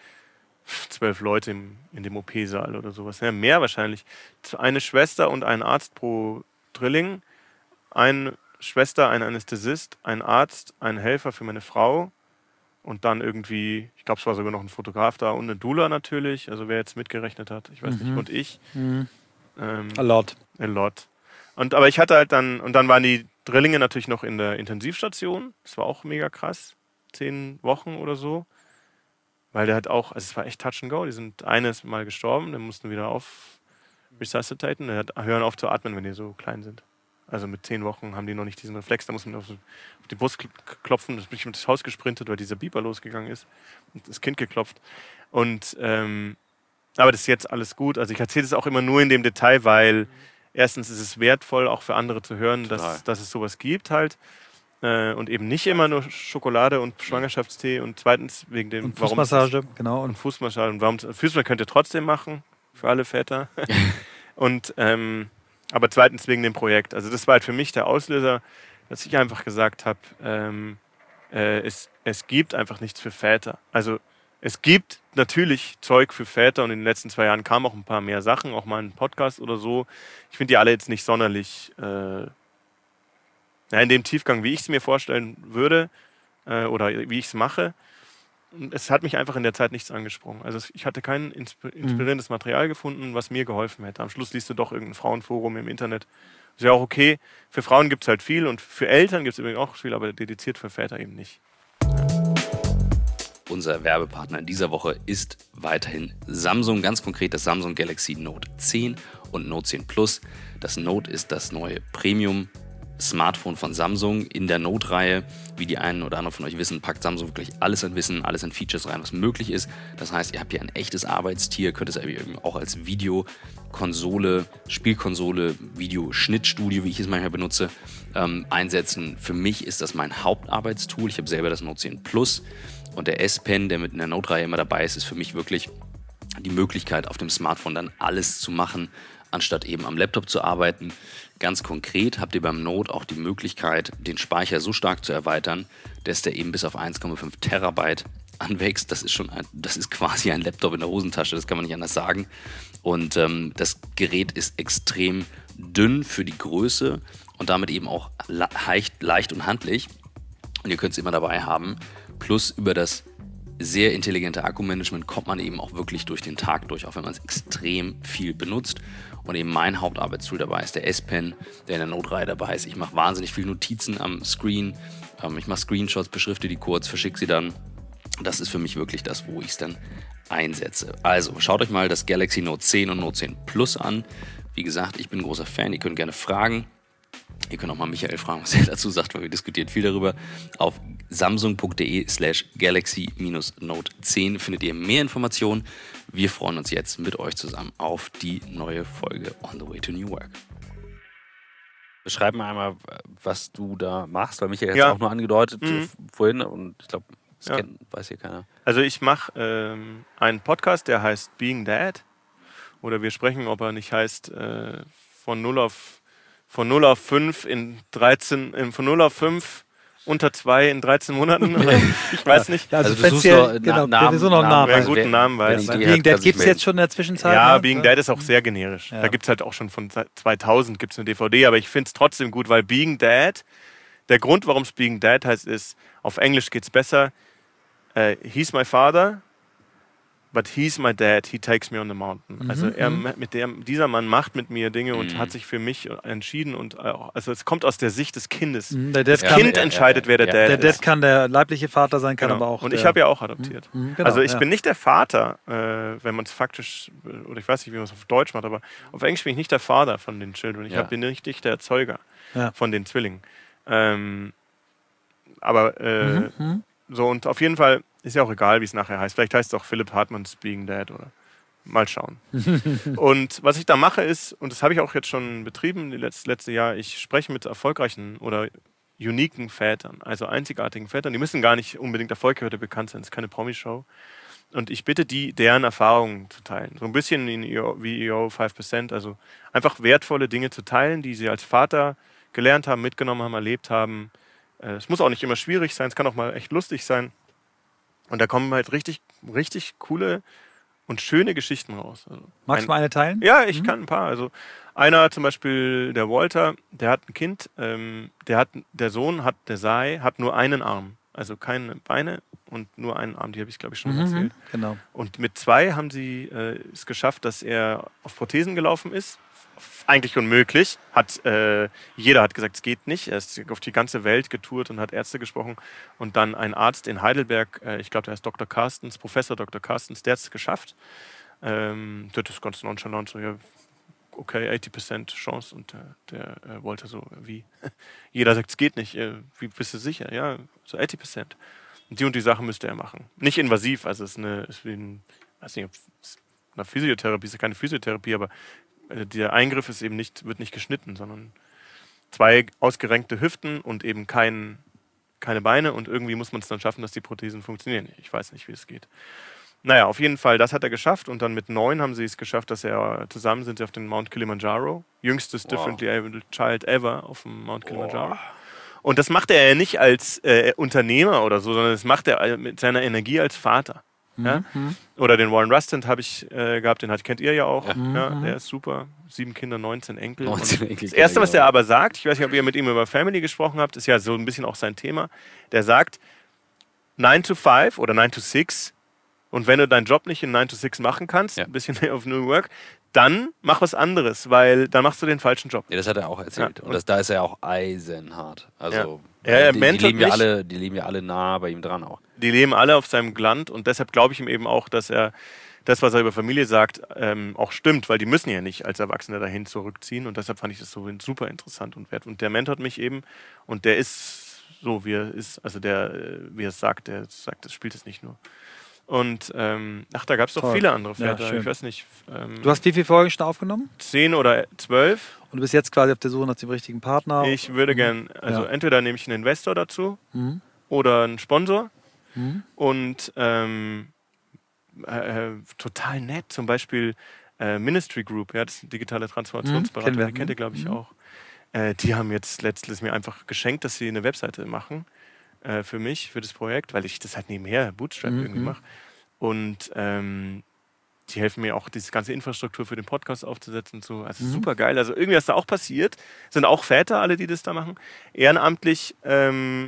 zwölf Leute im, in dem O P-Saal oder sowas, ja, mehr wahrscheinlich. Eine Schwester und ein Arzt pro Drilling, eine Schwester, ein Anästhesist, ein Arzt, ein Helfer für meine Frau und dann irgendwie, ich glaube, es war sogar noch ein Fotograf da und eine Doula natürlich, also wer jetzt mitgerechnet hat, ich weiß Mhm. nicht, und ich. Mhm. Ähm, A lot. a lot. Und, aber ich hatte halt dann, und dann waren die Drillinge natürlich noch in der Intensivstation, das war auch mega krass, zehn Wochen oder so, weil der hat auch, also es war echt Touch and Go, die sind eines Mal gestorben, dann mussten wieder auf resuscitaten, der hat, hören auf zu atmen, wenn die so klein sind. Also mit zehn Wochen haben die noch nicht diesen Reflex, da muss man auf, so, auf die Brust kl- klopfen. Das bin ich ins Haus gesprintet, weil dieser Beeper losgegangen ist und das Kind geklopft. Und ähm, aber das ist jetzt alles gut. Also ich erzähle das auch immer nur in dem Detail, weil erstens ist es wertvoll, auch für andere zu hören, Total. dass, dass es sowas gibt halt. Äh, und eben nicht immer nur Schokolade und Schwangerschaftstee. Und zweitens wegen dem, Und warum es- Fußmassage, genau. und Und Fußmassage. Und warum Fußmassage könnt ihr trotzdem machen, für alle Väter. und ähm, aber zweitens wegen dem Projekt. Also das war halt für mich der Auslöser, dass ich einfach gesagt habe, ähm, äh, es, es gibt einfach nichts für Väter. Also es gibt natürlich Zeug für Väter und in den letzten zwei Jahren kamen auch ein paar mehr Sachen, auch mal ein Podcast oder so. Ich finde die alle jetzt nicht sonderlich äh, ja, in dem Tiefgang, wie ich es mir vorstellen würde äh, oder wie ich es mache. Und es hat mich einfach in der Zeit nichts angesprochen. Also es- ich hatte kein insp- inspirierendes Material gefunden, was mir geholfen hätte. Am Schluss liest du doch irgendein Frauenforum im Internet. Ist ja auch okay. Für Frauen gibt es halt viel und für Eltern gibt es übrigens auch viel, aber dediziert für Väter eben nicht. Unser Werbepartner in dieser Woche ist weiterhin Samsung, ganz konkret das Samsung Galaxy Note zehn und Note zehn Plus. Das Note ist das neue Premium-Smartphone von Samsung in der Note-Reihe. Wie die einen oder anderen von euch wissen, packt Samsung wirklich alles an Wissen, alles an Features rein, was möglich ist. Das heißt, ihr habt hier ein echtes Arbeitstier, könnt es eben auch als Videokonsole, Spielkonsole, Videoschnittstudio, wie ich es manchmal benutze, ähm, einsetzen. Für mich ist das mein Hauptarbeitstool. Ich habe selber das Note zehn Plus. Und der S-Pen, der mit in der Note-Reihe immer dabei ist, ist für mich wirklich die Möglichkeit, auf dem Smartphone dann alles zu machen, anstatt eben am Laptop zu arbeiten. Ganz konkret habt ihr beim Note auch die Möglichkeit, den Speicher so stark zu erweitern, dass der eben bis auf eins Komma fünf Terabyte anwächst. Das ist schon ein, das ist quasi ein Laptop in der Hosentasche, das kann man nicht anders sagen. Und ähm, das Gerät ist extrem dünn für die Größe und damit eben auch leicht, leicht und handlich. Und ihr könnt es immer dabei haben. Plus über das sehr intelligente Akkumanagement kommt man eben auch wirklich durch den Tag durch, auch wenn man es extrem viel benutzt. Und eben mein Hauptarbeitstool dabei ist der S-Pen, der in der Note-Reihe dabei ist. Ich mache wahnsinnig viele Notizen am Screen. Ähm, ich mache Screenshots, beschrifte die kurz, verschicke sie dann. Das ist für mich wirklich das, wo ich es dann einsetze. Also schaut euch mal das Galaxy Note zehn und Note zehn Plus an. Wie gesagt, ich bin ein großer Fan. Ihr könnt gerne fragen. Ihr könnt auch mal Michael fragen, was er dazu sagt, weil wir diskutieren viel darüber. Auf samsung.de slash galaxy Note zehn findet ihr mehr Informationen. Wir freuen uns jetzt mit euch zusammen auf die neue Folge On the Way to New Work. Beschreib mir einmal, was du da machst, weil Michael hat es Ja. auch nur angedeutet Mhm. vorhin und ich glaube, Das Ja. kennt, weiß hier keiner. Also ich mache ähm, einen Podcast, der heißt Being Dad. Oder wir sprechen, ob er nicht heißt äh, von null auf von null auf fünf in dreizehn, äh, von null auf fünf unter zwei in dreizehn Monaten. Oder ich weiß nicht. Ja, also, Also du suchst speziell, noch, Na- genau, Namen, wir suchen noch einen Namen. Wer einen also guten wer- Namen wer weiß. die Weil Idee Being hat, Dad kann sich gibt es melden. jetzt schon in der Zwischenzeit. Ja, ne? Being Dad ist auch sehr generisch. Ja. Da gibt es halt auch schon von zweitausend gibt's eine D V D, aber ich finde es trotzdem gut, weil Being Dad, der Grund, warum es Being Dad heißt, ist, auf Englisch geht es besser, äh, he's my father, but he's my dad, he takes me on the mountain. Mhm, Also er, mhm. mit dem, dieser Mann macht mit mir Dinge und Mhm. hat sich für mich entschieden und auch, also es kommt aus der Sicht des Kindes. Mhm, Der Dad Das kann, Kind ja, entscheidet, ja, wer der ja. Dad der ist. Dad kann der leibliche Vater sein, kann Genau. aber auch Und der, ich habe ja auch adoptiert. Mhm, genau, also ich ja. bin nicht der Vater, äh, wenn man es faktisch, äh, oder ich weiß nicht, wie man es auf Deutsch macht, aber auf Englisch bin ich nicht der Vater von den Children. Ich Ja. hab, bin nicht, nicht der Erzeuger Ja. von den Zwillingen. Ähm, aber äh, Mhm, mhm. so, und auf jeden Fall ist ja auch egal, wie es nachher heißt. Vielleicht heißt es auch Philipp Hartmanns Being Dad oder mal schauen. Und was ich da mache ist, und das habe ich auch jetzt schon betrieben, die letzte, letzte Jahr, ich spreche mit erfolgreichen oder uniken Vätern, also einzigartigen Vätern. Die müssen gar nicht unbedingt erfolgreich oder bekannt sein. Es ist keine Promi-Show. Und ich bitte die, deren Erfahrungen zu teilen. So ein bisschen in E O, wie E O fünf Prozent. Also einfach wertvolle Dinge zu teilen, die sie als Vater gelernt haben, mitgenommen haben, erlebt haben. Äh, Es muss auch nicht immer schwierig sein, es kann auch mal echt lustig sein. Und da kommen halt richtig, richtig coole und schöne Geschichten raus. Also Magst ein- du mal eine teilen? ja, ich kann ein paar. Also einer zum Beispiel, der Walter, der hat ein Kind, ähm, der hat, der Sohn hat, der Sai, hat nur einen Arm. Also keine Beine und nur einen Arm, die habe ich glaube ich schon Mhm, erzählt. genau. Und mit zwei haben sie äh, es geschafft, dass er auf Prothesen gelaufen ist. F- Eigentlich unmöglich. Hat, äh, jeder hat gesagt, es geht nicht. Er ist auf die ganze Welt getourt und hat Ärzte gesprochen. Und dann ein Arzt in Heidelberg, äh, ich glaube, der heißt Doktor Carstens, Professor Doktor Carstens, der hat es geschafft. Ähm, der hat das ganz nonchalant so, ja, okay, achtzig Prozent Chance. Und der, der äh, wollte so, wie? Jeder sagt, es geht nicht. Äh, wie bist du sicher? Ja, so achtzig Prozent. Und die und die Sachen müsste er machen. Nicht invasiv, also es ist, eine, ist wie ein, weiß nicht, ob es eine Physiotherapie ist, ja keine Physiotherapie, aber äh, der Eingriff ist eben nicht, wird nicht geschnitten, sondern zwei ausgerenkte Hüften und eben kein, keine Beine und irgendwie muss man es dann schaffen, dass die Prothesen funktionieren. Ich weiß nicht, wie es geht. Naja, auf jeden Fall, das hat er geschafft und dann mit neun haben sie es geschafft, dass er zusammen sind sie auf den Mount Kilimanjaro. Jüngstes Wow. Differently Abled Child ever auf dem Mount Kilimanjaro. Und das macht er ja nicht als äh, Unternehmer oder so, sondern das macht er mit seiner Energie als Vater. Ja? Mhm. Oder den Warren Rustin habe ich äh, gehabt, den hat, kennt ihr ja auch. Ja. Ja, Mhm. der ist super. Sieben Kinder, neunzehn Enkel. neunzehn Und Enkel das Erste, was kenn ich er auch. aber sagt, ich weiß nicht, ob ihr mit ihm über Family gesprochen habt, ist ja so ein bisschen auch sein Thema. Der sagt, nine to five oder nine to six und wenn du deinen Job nicht in nine to six machen kannst, Ja. ein bisschen auf New Work, dann mach was anderes, weil dann machst du den falschen Job. Ja, das hat er auch erzählt. Ja, und das, da ist er auch eisenhart. Also Ja. Ja, er die, die, mentort leben ja mich. alle, die leben ja alle nah bei ihm dran auch. Die leben alle auf seinem Gland und deshalb glaube ich ihm eben auch, dass er das, was er über Familie sagt, ähm, auch stimmt, weil die müssen ja nicht als Erwachsene dahin zurückziehen und deshalb fand ich das so super interessant und wert. Und der mentort mich eben und der ist so, wie er ist, also der, äh, wie er es sagt, der sagt, das spielt es nicht nur. Und ähm, ach, da gab es doch Toll. viele andere Ja, Väter, schön. ich weiß nicht, ähm, Du hast wie viele Folgen schon aufgenommen? zehn oder zwölf. Und du bist jetzt quasi auf der Suche nach dem richtigen Partner. Ich würde gern, also Ja. entweder nehme ich einen Investor dazu Mhm. oder einen Sponsor. Mhm. Und ähm, äh, äh, total nett, zum Beispiel äh, Ministry Group, ja, das ist eine digitale Transformationsberatung, Mhm, kennen wir. die kennt ihr, glaube ich, Mhm. auch. Äh, die haben jetzt letztens mir einfach geschenkt, dass sie eine Webseite machen äh, für mich, für das Projekt, weil ich das halt nebenher Bootstrap Mhm. irgendwie mache. Und ähm, die helfen mir auch, diese ganze Infrastruktur für den Podcast aufzusetzen und so. Also Mhm. super geil. Also irgendwie ist da auch passiert. Sind auch Väter, alle, die das da machen. Ehrenamtlich ähm,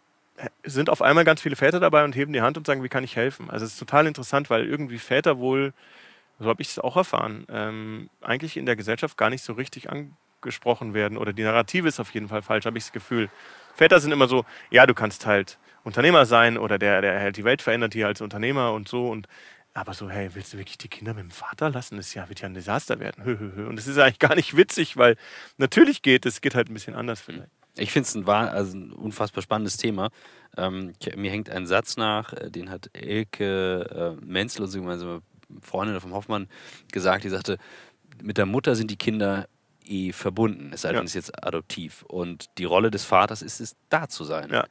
sind auf einmal ganz viele Väter dabei und heben die Hand und sagen, wie kann ich helfen? Also es ist total interessant, weil irgendwie Väter wohl, so habe ich es auch erfahren, ähm, eigentlich in der Gesellschaft gar nicht so richtig angesprochen werden oder die Narrative ist auf jeden Fall falsch, habe ich das Gefühl. Väter sind immer so, ja, du kannst halt Unternehmer sein oder der, der halt die Welt verändert hier als Unternehmer und so und aber so, hey, willst du wirklich die Kinder mit dem Vater lassen? Das ja, wird ja ein Desaster werden. Hö, hö, hö. Und das ist eigentlich gar nicht witzig, weil natürlich geht es, geht halt ein bisschen anders vielleicht. Ich finde es ein, wahr- also ein unfassbar spannendes Thema. Ähm, ich, mir hängt ein Satz nach, äh, den hat Elke äh, Menzel, unsere gemeinsame Freundin vom Hoffmann, gesagt. Die sagte, mit der Mutter sind die Kinder eh verbunden, es sei denn, Ja. es ist jetzt adoptiv. Und die Rolle des Vaters ist es, da zu sein. Ja.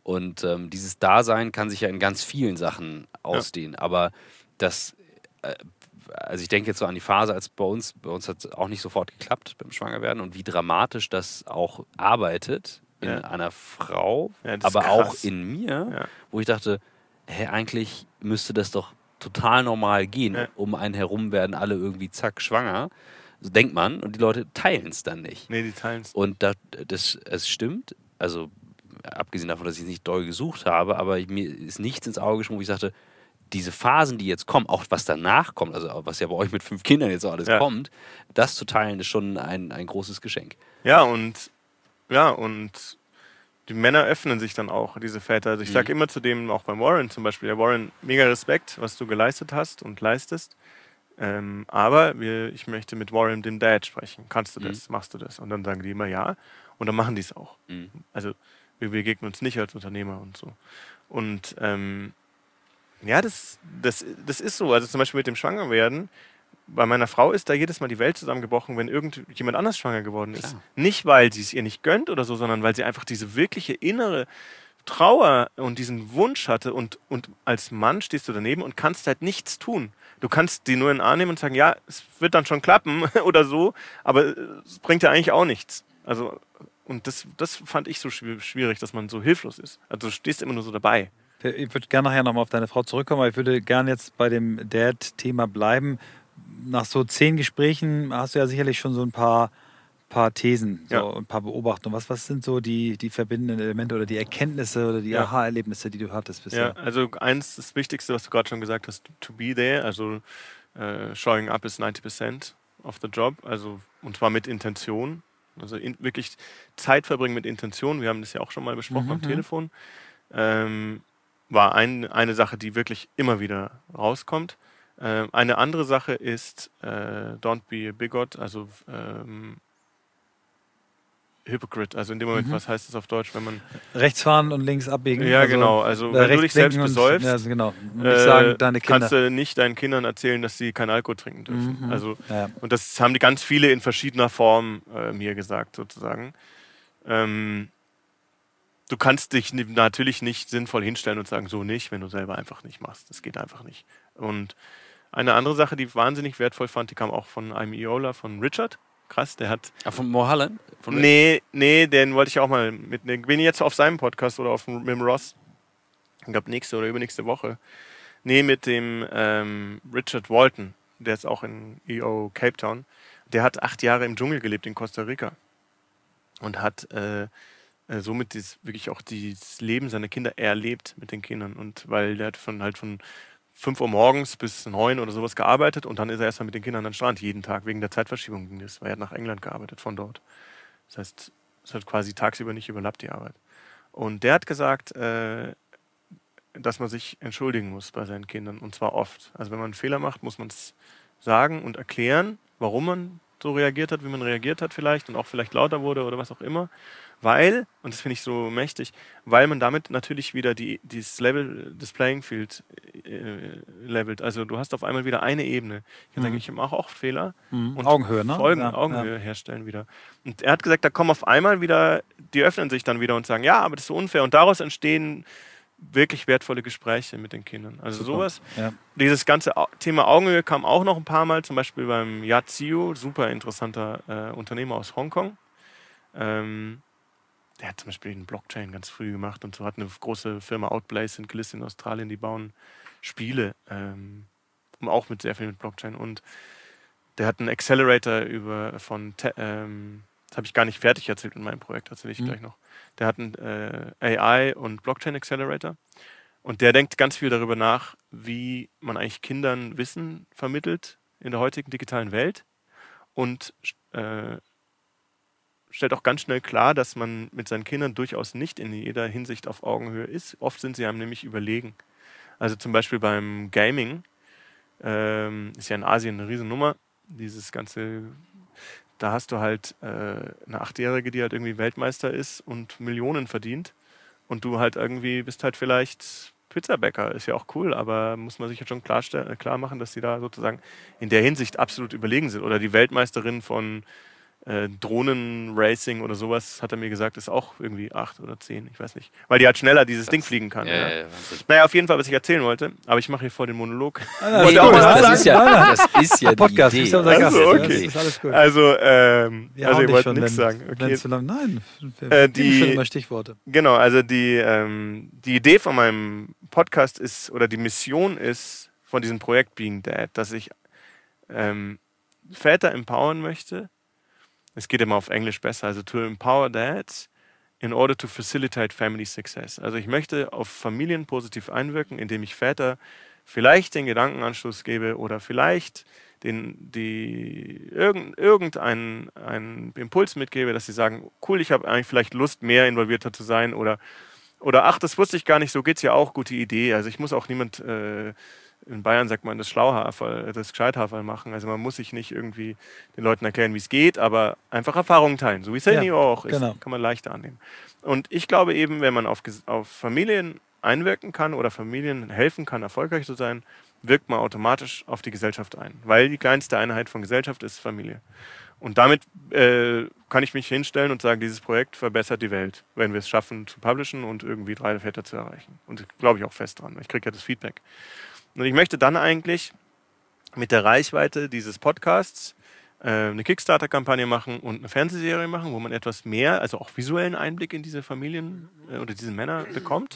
Und ähm, dieses Dasein kann sich ja in ganz vielen Sachen ausdehnen. Ja. Aber das, äh, also ich denke jetzt so an die Phase, als bei uns, bei uns hat es auch nicht sofort geklappt beim Schwangerwerden und wie dramatisch das auch arbeitet in ja. einer Frau, ja, aber auch in mir, ja. wo ich dachte, hä, eigentlich müsste das doch total normal gehen. Ja. Um einen herum werden alle irgendwie zack schwanger. So denkt man und die Leute teilen es dann nicht. Nee, die teilen es. Und das, das, es stimmt, also abgesehen davon, dass ich es nicht doll gesucht habe, aber mir ist nichts ins Auge gesprungen, wo ich sagte, diese Phasen, die jetzt kommen, auch was danach kommt, also was ja bei euch mit fünf Kindern jetzt auch alles ja. kommt, das zu teilen, ist schon ein, ein großes Geschenk. Ja, und ja, und die Männer öffnen sich dann auch, diese Väter. Also ich mhm. sage immer zu dem, auch beim Warren zum Beispiel, ja Warren, mega Respekt, was du geleistet hast und leistest, ähm, aber wir, ich möchte mit Warren, dem Dad, sprechen. Kannst du das? Mhm. Machst du das? Und dann sagen die immer ja und dann machen die es auch. Mhm. Also wir begegnen uns nicht als Unternehmer und so. Und ähm, ja, das, das, das ist so. Also zum Beispiel mit dem Schwangerwerden. Bei meiner Frau ist da jedes Mal die Welt zusammengebrochen, wenn irgendjemand anders schwanger geworden ist. Klar. Nicht, weil sie es ihr nicht gönnt oder so, sondern weil sie einfach diese wirkliche innere Trauer und diesen Wunsch hatte. Und, und als Mann stehst du daneben und kannst halt nichts tun. Du kannst die nur in den Arm nehmen und sagen, ja, es wird dann schon klappen oder so, aber es bringt ja eigentlich auch nichts. Also, und das, das fand ich so schwierig, dass man so hilflos ist. Also du stehst immer nur so dabei. Ich würde gerne nachher nochmal auf deine Frau zurückkommen, aber ich würde gerne jetzt bei dem Dad-Thema bleiben. Nach so zehn Gesprächen hast du ja sicherlich schon so ein paar, paar Thesen, so ja. ein paar Beobachtungen. Was, was sind so die, die verbindenden Elemente oder die Erkenntnisse oder die ja. Aha-Erlebnisse, die du hattest bisher? Ja, also eins, das Wichtigste, was du gerade schon gesagt hast, to be there, also äh, showing up is ninety percent of the job, also und zwar mit Intention. Also in, wirklich Zeit verbringen mit Intention. Wir haben das ja auch schon mal besprochen mhm. am Telefon. Ähm, war ein, eine Sache, die wirklich immer wieder rauskommt. Ähm, eine andere Sache ist äh, don't be a bigot, also ähm, Hypocrite. Also in dem Moment, mhm. was heißt das auf Deutsch, wenn man... Rechts fahren und links abbiegen. Ja, also, genau. Also wenn du dich selbst besäufst, ja, genau. äh, sagen, deine Kinder. kannst du nicht deinen Kindern erzählen, dass sie keinen Alkohol trinken dürfen. Mhm. Also, ja. Und das haben die ganz viele in verschiedener Form äh, mir gesagt, sozusagen. Ähm, du kannst dich natürlich nicht sinnvoll hinstellen und sagen, so nicht, wenn du selber einfach nicht machst. Das geht einfach nicht. Und eine andere Sache, die ich wahnsinnig wertvoll fand, die kam auch von einem Iola, von Richard. Krass, der hat... Ah, von Mulholland? Von nee, nee, den wollte ich auch mal mitnehmen. Bin ich jetzt auf seinem Podcast oder auf mit dem Ross. Ich glaube, nächste oder übernächste Woche. Nee, mit dem ähm, Richard Walton. Der ist auch in E O Cape Town. Der hat acht Jahre im Dschungel gelebt in Costa Rica. Und hat äh, somit dieses, wirklich auch das Leben seiner Kinder erlebt mit den Kindern. Und weil der hat von, halt von fünf Uhr morgens bis neun oder sowas gearbeitet und dann ist er erstmal mit den Kindern an den Strand jeden Tag, wegen der Zeitverschiebung ging das, weil er hat nach England gearbeitet von dort. Das heißt, es hat quasi tagsüber nicht überlappt, die Arbeit. Und der hat gesagt, äh, dass man sich entschuldigen muss bei seinen Kindern und zwar oft. Also wenn man einen Fehler macht, muss man es sagen und erklären, warum man so reagiert hat, wie man reagiert hat vielleicht und auch vielleicht lauter wurde oder was auch immer. Weil, und das finde ich so mächtig, weil man damit natürlich wieder die, dieses Level, das Playing Field äh, levelt. Also du hast auf einmal wieder eine Ebene. Ich mhm. denke, ich mache auch Fehler. Mhm. Und Augenhöhe, ne? Folgen, ja, Augenhöhe ja. herstellen wieder. Und er hat gesagt, da kommen auf einmal wieder, die öffnen sich dann wieder und sagen, ja, aber das ist so unfair. Und daraus entstehen wirklich wertvolle Gespräche mit den Kindern. Also Super. sowas. Ja. Dieses ganze Thema Augenhöhe kam auch noch ein paar Mal, zum Beispiel beim Yaziu, super interessanter äh, Unternehmer aus Hongkong. Ähm, Der hat zum Beispiel einen Blockchain ganz früh gemacht und so hat eine große Firma Outblaze in Gliss in Australien, die bauen Spiele, ähm, auch mit sehr viel mit Blockchain. Und der hat einen Accelerator über von, Te- ähm, das habe ich gar nicht fertig erzählt in meinem Projekt, erzähle ich mhm. gleich noch. Der hat einen äh, A I und Blockchain Accelerator und der denkt ganz viel darüber nach, wie man eigentlich Kindern Wissen vermittelt in der heutigen digitalen Welt und äh, stellt auch ganz schnell klar, dass man mit seinen Kindern durchaus nicht in jeder Hinsicht auf Augenhöhe ist. Oft sind sie einem nämlich überlegen. Also zum Beispiel beim Gaming, ähm, ist ja in Asien eine Riesennummer, dieses ganze, da hast du halt äh, eine Achtjährige, die halt irgendwie Weltmeister ist und Millionen verdient und du halt irgendwie bist halt vielleicht Pizzabäcker, ist ja auch cool, aber muss man sich halt schon klar, klar machen, dass sie da sozusagen in der Hinsicht absolut überlegen sind. Oder die Weltmeisterin von äh, Drohnen-Racing oder sowas, hat er mir gesagt, ist auch irgendwie acht oder zehn, ich weiß nicht. Weil die halt schneller dieses das, Ding fliegen kann. Ja, ja. Ja, naja, auf jeden Fall, was ich erzählen wollte, aber ich mache hier vor den Monolog. Ah, nee, auch das, das, ist ja, das ist ja Podcast, die Idee. Ist ja unser Gast. Also, okay. Das ist alles gut. Also, ähm, ja, also ihr wollt schon, nichts sagen. Okay. Zu lang, nein, wir äh, die, schon immer Stichworte. Genau, also die, ähm, die Idee von meinem Podcast ist, oder die Mission ist von diesem Projekt Being Dad, dass ich ähm, Väter empowern möchte. Es geht immer auf Englisch besser, also to empower dads in order to facilitate family success. Also ich möchte auf Familien positiv einwirken, indem ich Väter vielleicht den Gedankenanstoß gebe oder vielleicht den, die, irgend, irgendeinen einen Impuls mitgebe, dass sie sagen, cool, ich habe eigentlich vielleicht Lust, mehr involvierter zu sein oder, oder ach, das wusste ich gar nicht, so geht's ja auch, gute Idee. Also ich muss auch niemand... Äh, in Bayern sagt man das Schlauhaferl, das Gescheithaferl machen. Also man muss sich nicht irgendwie den Leuten erklären, wie es geht, aber einfach Erfahrungen teilen. So wie Sydney ja, auch ist, genau. Kann man leichter annehmen. Und ich glaube eben, wenn man auf, auf Familien einwirken kann oder Familien helfen kann, erfolgreich zu sein, wirkt man automatisch auf die Gesellschaft ein. Weil die kleinste Einheit von Gesellschaft ist Familie. Und damit äh, kann ich mich hinstellen und sagen, dieses Projekt verbessert die Welt, wenn wir es schaffen zu publishen und irgendwie drei Väter zu erreichen. Und glaube ich auch fest dran. Ich kriege ja das Feedback. Und ich möchte dann eigentlich mit der Reichweite dieses Podcasts äh, eine Kickstarter-Kampagne machen und eine Fernsehserie machen, wo man etwas mehr, also auch visuellen Einblick in diese Familien äh, oder diese Männer bekommt.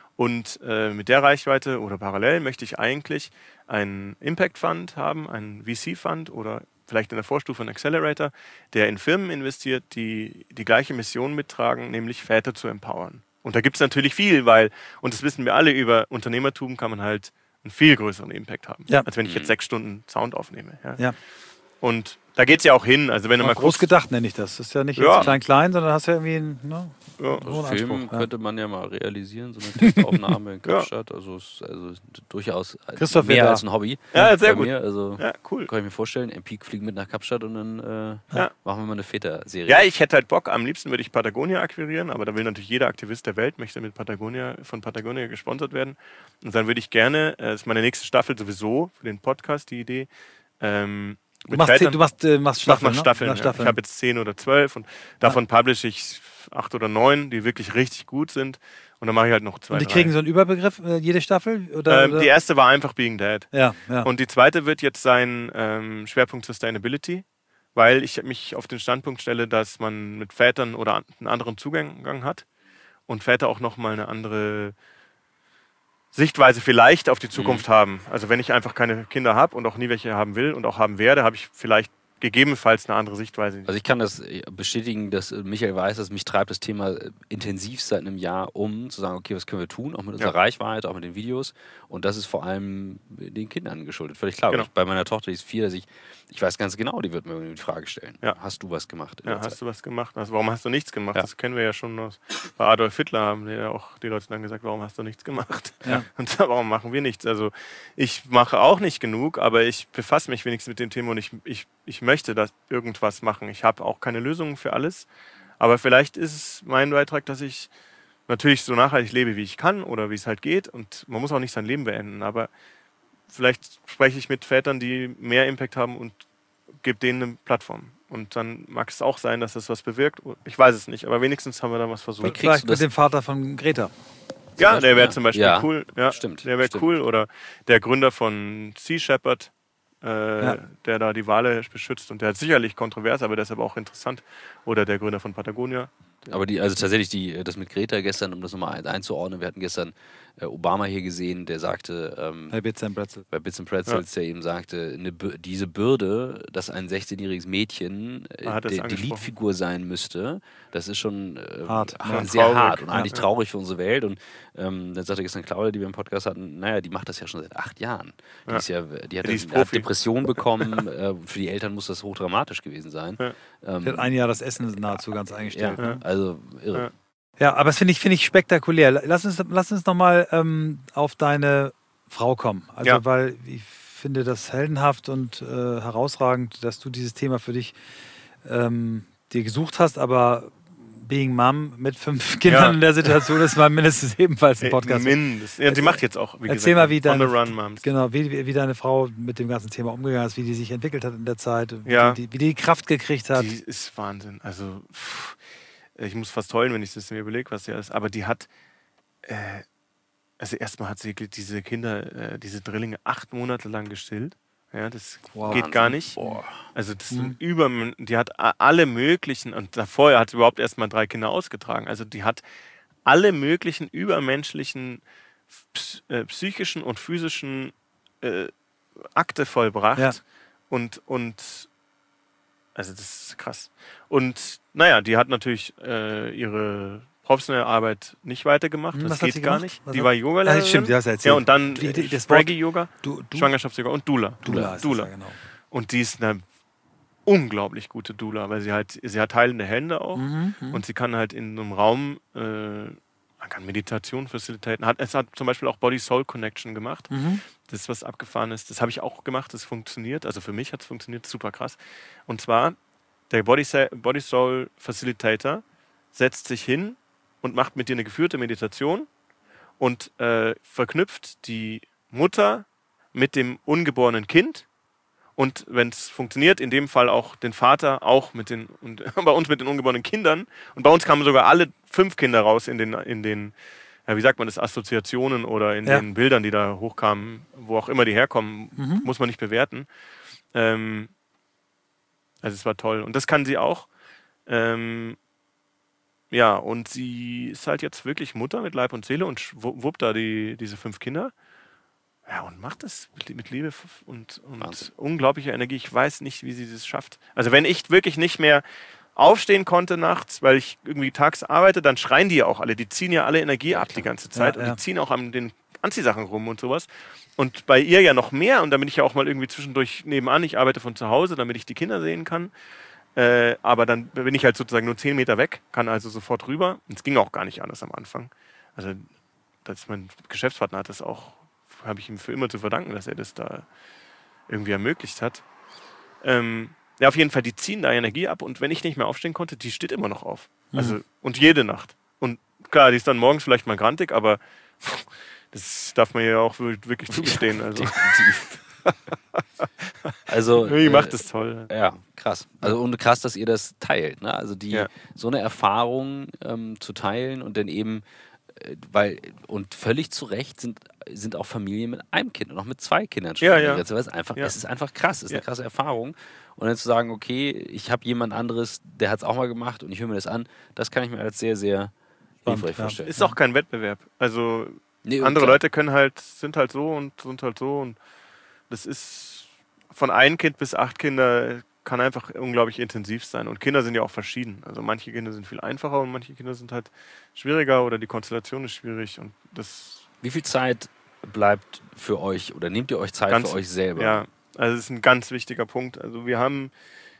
Und äh, mit der Reichweite oder parallel möchte ich eigentlich einen Impact-Fund haben, einen V C-Fund oder vielleicht in der Vorstufe einen Accelerator, der in Firmen investiert, die die gleiche Mission mittragen, nämlich Väter zu empowern. Und da gibt es natürlich viel, weil, und das wissen wir alle, über Unternehmertum kann man halt einen viel größeren Impact haben, ja. als wenn ich jetzt sechs Stunden Sound aufnehme. Ja. Ja. Und da geht es ja auch hin. Also wenn du mal groß guckst, gedacht nenne ich das. Das ist ja nicht ja. jetzt klein-klein, sondern hast ja irgendwie einen ne, ja. also Film ja. könnte man ja mal realisieren, so eine Testaufnahme in Kapstadt. ja. Also ist also durchaus Christoph mehr da. als ein Hobby. Ja, sehr gut. Mir. Also ja, cool. Kann ich mir vorstellen, M P fliegen mit nach Kapstadt und dann äh, ja. machen wir mal eine Väter-Serie. Ja, ich hätte halt Bock. Am liebsten würde ich Patagonia akquirieren, aber da will natürlich jeder Aktivist der Welt, möchte mit Patagonia, von Patagonia gesponsert werden. Und dann würde ich gerne, das ist meine nächste Staffel sowieso für den Podcast, die Idee, ähm, Du machst, zehn, du machst, äh, machst Staffeln, mach Staffeln, ne? ja. Ich habe jetzt zehn oder zwölf und davon ja. publishe ich acht oder neun, die wirklich richtig gut sind. Und dann mache ich halt noch zwei, Und die drei. kriegen so einen Überbegriff, äh, jede Staffel? Oder, ähm, oder? Die erste war einfach Being Dad. Ja, ja. Und die zweite wird jetzt sein ähm, Schwerpunkt Sustainability, weil ich mich auf den Standpunkt stelle, dass man mit Vätern oder einen anderen Zugang hat und Väter auch nochmal eine andere Sichtweise vielleicht auf die Zukunft mhm. haben. Also wenn ich einfach keine Kinder habe und auch nie welche haben will und auch haben werde, habe ich vielleicht gegebenenfalls eine andere Sichtweise. Also ich kann das bestätigen, dass Michael weiß, dass mich treibt das Thema intensiv seit einem Jahr um, zu sagen, okay, was können wir tun, auch mit unserer ja. Reichweite, auch mit den Videos. Und das ist vor allem den Kindern geschuldet. Völlig klar. Genau. Ich, bei meiner Tochter, die ist vier, dass ich, ich weiß ganz genau, die wird mir irgendwie die Frage stellen. Ja. Hast du was gemacht? Ja, hast Zeit? du was gemacht? Also warum hast du nichts gemacht? Ja. Das kennen wir ja schon aus, bei Adolf Hitler haben ja auch die Leute dann gesagt, warum hast du nichts gemacht? Ja. Und warum machen wir nichts? Also ich mache auch nicht genug, aber ich befasse mich wenigstens mit dem Thema und ich, ich, ich möchte das irgendwas machen. Ich habe auch keine Lösungen für alles, aber vielleicht ist es mein Beitrag, dass ich natürlich so nachhaltig lebe, wie ich kann oder wie es halt geht und man muss auch nicht sein Leben beenden, aber vielleicht spreche ich mit Vätern, die mehr Impact haben und gebe denen eine Plattform. Und dann mag es auch sein, dass das was bewirkt. Ich weiß es nicht, aber wenigstens haben wir da was versucht. Vielleicht mit dem Vater von Greta. Ja, der wäre zum Beispiel ja. cool. Ja, stimmt. Der wäre cool. Oder der Gründer von Sea Shepherd, äh, ja. der da die Wale beschützt. Und der hat sicherlich kontrovers, aber deshalb auch interessant. Oder der Gründer von Patagonia. Aber die, also tatsächlich die, das mit Greta gestern, um das nochmal einzuordnen, wir hatten gestern äh, Obama hier gesehen, der sagte, ähm, bei Bits and Pretzels, bei Bits and Pretzels ja. der eben sagte, eine, diese Bürde, dass ein sechzehnjähriges Mädchen äh, die, die Leadfigur sein müsste, das ist schon äh, hart. Ja, sehr traurig. hart und ja. eigentlich traurig für unsere Welt. Und ähm, dann sagte gestern Claudia, die wir im Podcast hatten, naja, die macht das ja schon seit acht Jahren. Die, ja. ist ja, die hat, die ist eine, hat Depression bekommen, äh, für die Eltern muss das hochdramatisch gewesen sein. Ja. Ähm, die hat ein Jahr das Essen nahezu ganz eingestellt. Ja, ne? Also irre. Ja. Ja, aber das finde ich, find ich spektakulär. Lass uns, lass uns nochmal ähm, auf deine Frau kommen. Also, ja. weil ich finde das heldenhaft und äh, herausragend, dass du dieses Thema für dich ähm, dir gesucht hast, aber Being Mom mit fünf Kindern Ja. in der Situation ist, war mindestens ebenfalls ein Äh, Podcast. Mindestens. Ja, sie macht jetzt auch, wie Erzähl gesagt, mal, wie On deine, the Run Moms. genau, wie, wie, wie deine Frau mit dem ganzen Thema umgegangen ist, wie die sich entwickelt hat in der Zeit, wie, Ja. die, wie die Kraft gekriegt hat. Die ist Wahnsinn. Also, pff, ich muss fast heulen, wenn ich das mir überlege, was sie ist. Aber die hat, äh, also erstmal hat sie diese Kinder, äh, diese Drillinge acht Monate lang gestillt. Ja, das Wow. geht gar nicht. Boah. Also das Mhm. sind über, die hat a- alle möglichen, und davor hat sie überhaupt erst mal drei Kinder ausgetragen. Also die hat alle möglichen übermenschlichen ps- äh, psychischen und physischen äh, Akte vollbracht. Ja. Und, und also das ist krass. Und naja, die hat natürlich äh, ihre professionelle Arbeit nicht weitergemacht. Hm, das was hat geht sie gar gemacht? nicht. Was Die hat- war Ah, Yogalehrerin. stimmt, die hast du erzählt. Ja, und dann Wie- die- das Spraggy-Yoga, Du, du, Schwangerschafts-Yoga und Dula. Dula, ist Dula. Das, ja, genau. Und die ist eine unglaublich gute Dula, weil sie halt, sie hat heilende Hände auch Mhm, mhm. und sie kann halt in einem Raum, äh, man kann Meditation facilitaten. Hat, es hat zum Beispiel auch Body-Soul-Connection gemacht. Mhm. Das ist was abgefahren ist. Das habe ich auch gemacht, das funktioniert. Also für mich hat es funktioniert, super krass. Und zwar, der Body- Body-Soul-Facilitator setzt sich hin und macht mit dir eine geführte Meditation und äh, verknüpft die Mutter mit dem ungeborenen Kind und wenn es funktioniert, in dem Fall auch den Vater, auch mit den, und bei uns mit den ungeborenen Kindern. Und bei uns kamen sogar alle fünf Kinder raus in den, in den ja, wie sagt man das, Assoziationen oder in Ja. den Bildern, die da hochkamen, wo auch immer die herkommen, Mhm. muss man nicht bewerten. Ähm, also es war toll. Und das kann sie auch. Ähm, ja, und sie ist halt jetzt wirklich Mutter mit Leib und Seele und sch- wu- wuppt da die, diese fünf Kinder. Ja, und macht das mit mit Liebe f- und, und Wahnsinn. unglaublicher Energie. Ich weiß nicht, wie sie das schafft. Also wenn ich wirklich nicht mehr aufstehen konnte nachts, weil ich irgendwie tags arbeite, dann schreien die ja auch alle. Die ziehen ja alle Energie ab die ganze Zeit Ja, und ja. die ziehen auch an den Anziehsachen rum und sowas. Und bei ihr ja noch mehr und da bin ich ja auch mal irgendwie zwischendurch nebenan. Ich arbeite von zu Hause, damit ich die Kinder sehen kann. Äh, aber dann bin ich halt sozusagen nur zehn Meter weg, kann also sofort rüber. Und es ging auch gar nicht anders am Anfang. Also das mein Geschäftspartner hat das auch, habe ich ihm für immer zu verdanken, dass er das da irgendwie ermöglicht hat. Ähm, ja, auf jeden Fall, die ziehen da Energie ab und wenn ich nicht mehr aufstehen konnte, die steht immer noch auf. Also, Mhm. und jede Nacht. Und klar, die ist dann morgens vielleicht mal grantig, aber das darf man ja auch wirklich zugestehen. Also, Definitiv. Also, die äh, macht es toll. Ja, krass. Also und krass, dass ihr das teilt. Ne? Also die Ja. so eine Erfahrung ähm, zu teilen und dann eben, äh, weil, und völlig zu Recht sind, sind auch Familien mit einem Kind und auch mit zwei Kindern schon. Ja, in der ja. Grenze, weil es, einfach, Ja. es ist einfach krass, es ist Ja. eine krasse Erfahrung. Und dann zu sagen, okay, ich habe jemand anderes, der hat es auch mal gemacht und ich höre mir das an, das kann ich mir als sehr, sehr Spannend, hilfreich ja. vorstellen. Ist auch kein Wettbewerb. Also Nee, andere klar. Leute können halt, sind halt so und sind halt so und das ist von ein Kind bis acht Kinder kann einfach unglaublich intensiv sein. Und Kinder sind ja auch verschieden. Also manche Kinder sind viel einfacher und manche Kinder sind halt schwieriger oder die Konstellation ist schwierig und das Wie viel Zeit bleibt für euch oder nehmt ihr euch Zeit Ganz- für euch selber? ja, also es ist ein ganz wichtiger Punkt. Also wir haben,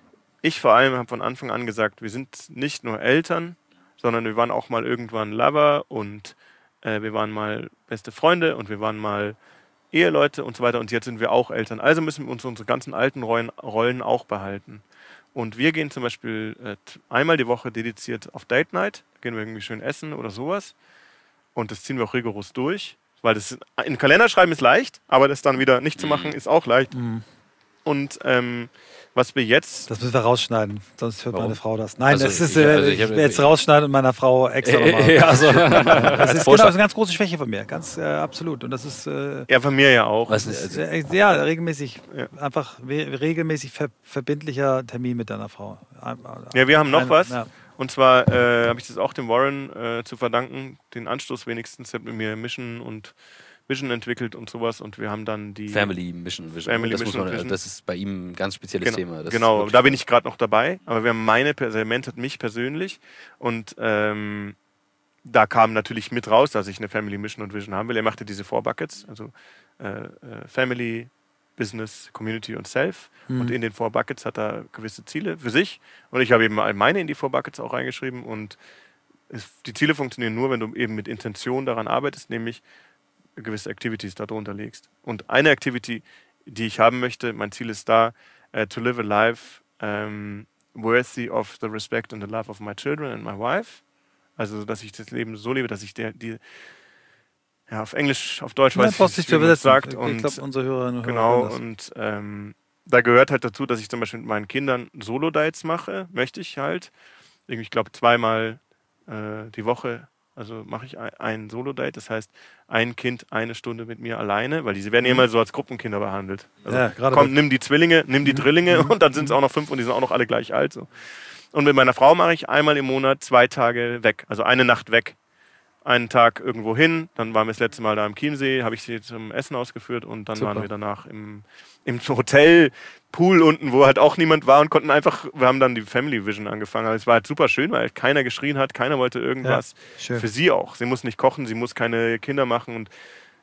ich vor allem habe von Anfang an gesagt, wir sind nicht nur Eltern, sondern wir waren auch mal irgendwann Lover und äh, wir waren mal beste Freunde und wir waren mal Eheleute und so weiter und jetzt sind wir auch Eltern. Also müssen wir uns unsere ganzen alten Rollen, Rollen auch behalten. Und wir gehen zum Beispiel äh, t- einmal die Woche dediziert auf Date Night, da gehen wir irgendwie schön essen oder sowas und das ziehen wir auch rigoros durch, weil das in den Kalender schreiben ist leicht, aber das dann wieder nicht zu machen ist auch leicht. Mhm. Und ähm, was wir jetzt, Das müssen wir rausschneiden, sonst hört Warum? meine Frau das. Nein, Also, das ist, ich- äh, also ich, ich hab- will jetzt rausschneiden und meiner Frau extra nochmal. ja, also, Das ist, genau, das ist Vorschlag. eine ganz große Schwäche von mir, ganz äh, absolut. Und das ist äh, ja von mir ja auch, Was das ist- ist, äh, ja regelmäßig, Ja. einfach we- regelmäßig ver verbindlicher Termin mit deiner Frau. Ein- ja, wir haben noch ein- was. Ja. Und zwar äh, habe ich das auch dem Warren äh, zu verdanken, den Anstoß wenigstens, er hat mit mir Mission und Vision entwickelt und sowas und wir haben dann die Family Mission Vision. Family das, muss Mission man, Vision. das ist bei ihm ein ganz spezielles Genau, Thema. Das ist genau. wirklich- da bin ich gerade noch dabei, aber wir haben meine, also er mentort mich persönlich und ähm, da kam natürlich mit raus, dass ich eine Family Mission und Vision haben will. Er machte diese Four Buckets, also äh, äh, Family, Business, Community und Self. Mhm. Und in den Four Buckets hat er gewisse Ziele für sich. Und ich habe eben all meine in die Four Buckets auch reingeschrieben. Und es, die Ziele funktionieren nur, wenn du eben mit Intention daran arbeitest, nämlich gewisse Activities darunter legst. Und eine Activity, die ich haben möchte, mein Ziel ist da, äh, to live a life ähm, worthy of the respect and the love of my children and my wife. Also, dass ich das Leben so lebe, dass ich der, die, ja, auf Englisch, auf Deutsch Ja, weiß brauchst ich nicht nicht, wie man es übersetzen. sagt. Ich Und glaube, unsere Hörerinnen und Hörer genau, hören das. und ähm, da gehört halt dazu, dass ich zum Beispiel mit meinen Kindern Solo-Dates mache, möchte ich halt. Irgendwie, ich glaube, zweimal äh, die Woche, also mache ich ein, ein Solo-Date. Das heißt, ein Kind eine Stunde mit mir alleine, weil diese werden ja immer so als Gruppenkinder behandelt. Also Ja, gerade komm, bei- nimm die Zwillinge, nimm die Drillinge und dann sind es auch noch fünf und die sind auch noch alle gleich alt. So. Und mit meiner Frau mache ich einmal im Monat zwei Tage weg, also eine Nacht weg. Einen Tag irgendwo hin, dann waren wir das letzte Mal da am Chiemsee, habe ich sie zum Essen ausgeführt und dann Super. waren wir danach im, im Hotel, Pool unten, wo halt auch niemand war und konnten einfach, wir haben dann die Family Vision angefangen. Also es war halt super schön, weil halt keiner geschrien hat, keiner wollte irgendwas. Ja, schön. Für sie auch. Sie muss nicht kochen, sie muss keine Kinder machen und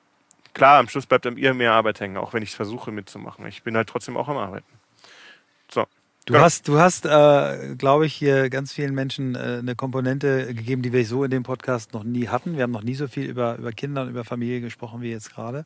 klar, am Schluss bleibt an ihr mehr Arbeit hängen, auch wenn ich es versuche mitzumachen. Ich bin halt trotzdem auch am Arbeiten. So. Du Ja. hast, du hast, äh, glaube ich, hier ganz vielen Menschen äh, eine Komponente gegeben, die wir so in dem Podcast noch nie hatten. Wir haben noch nie so viel über, über Kinder und über Familie gesprochen wie jetzt gerade.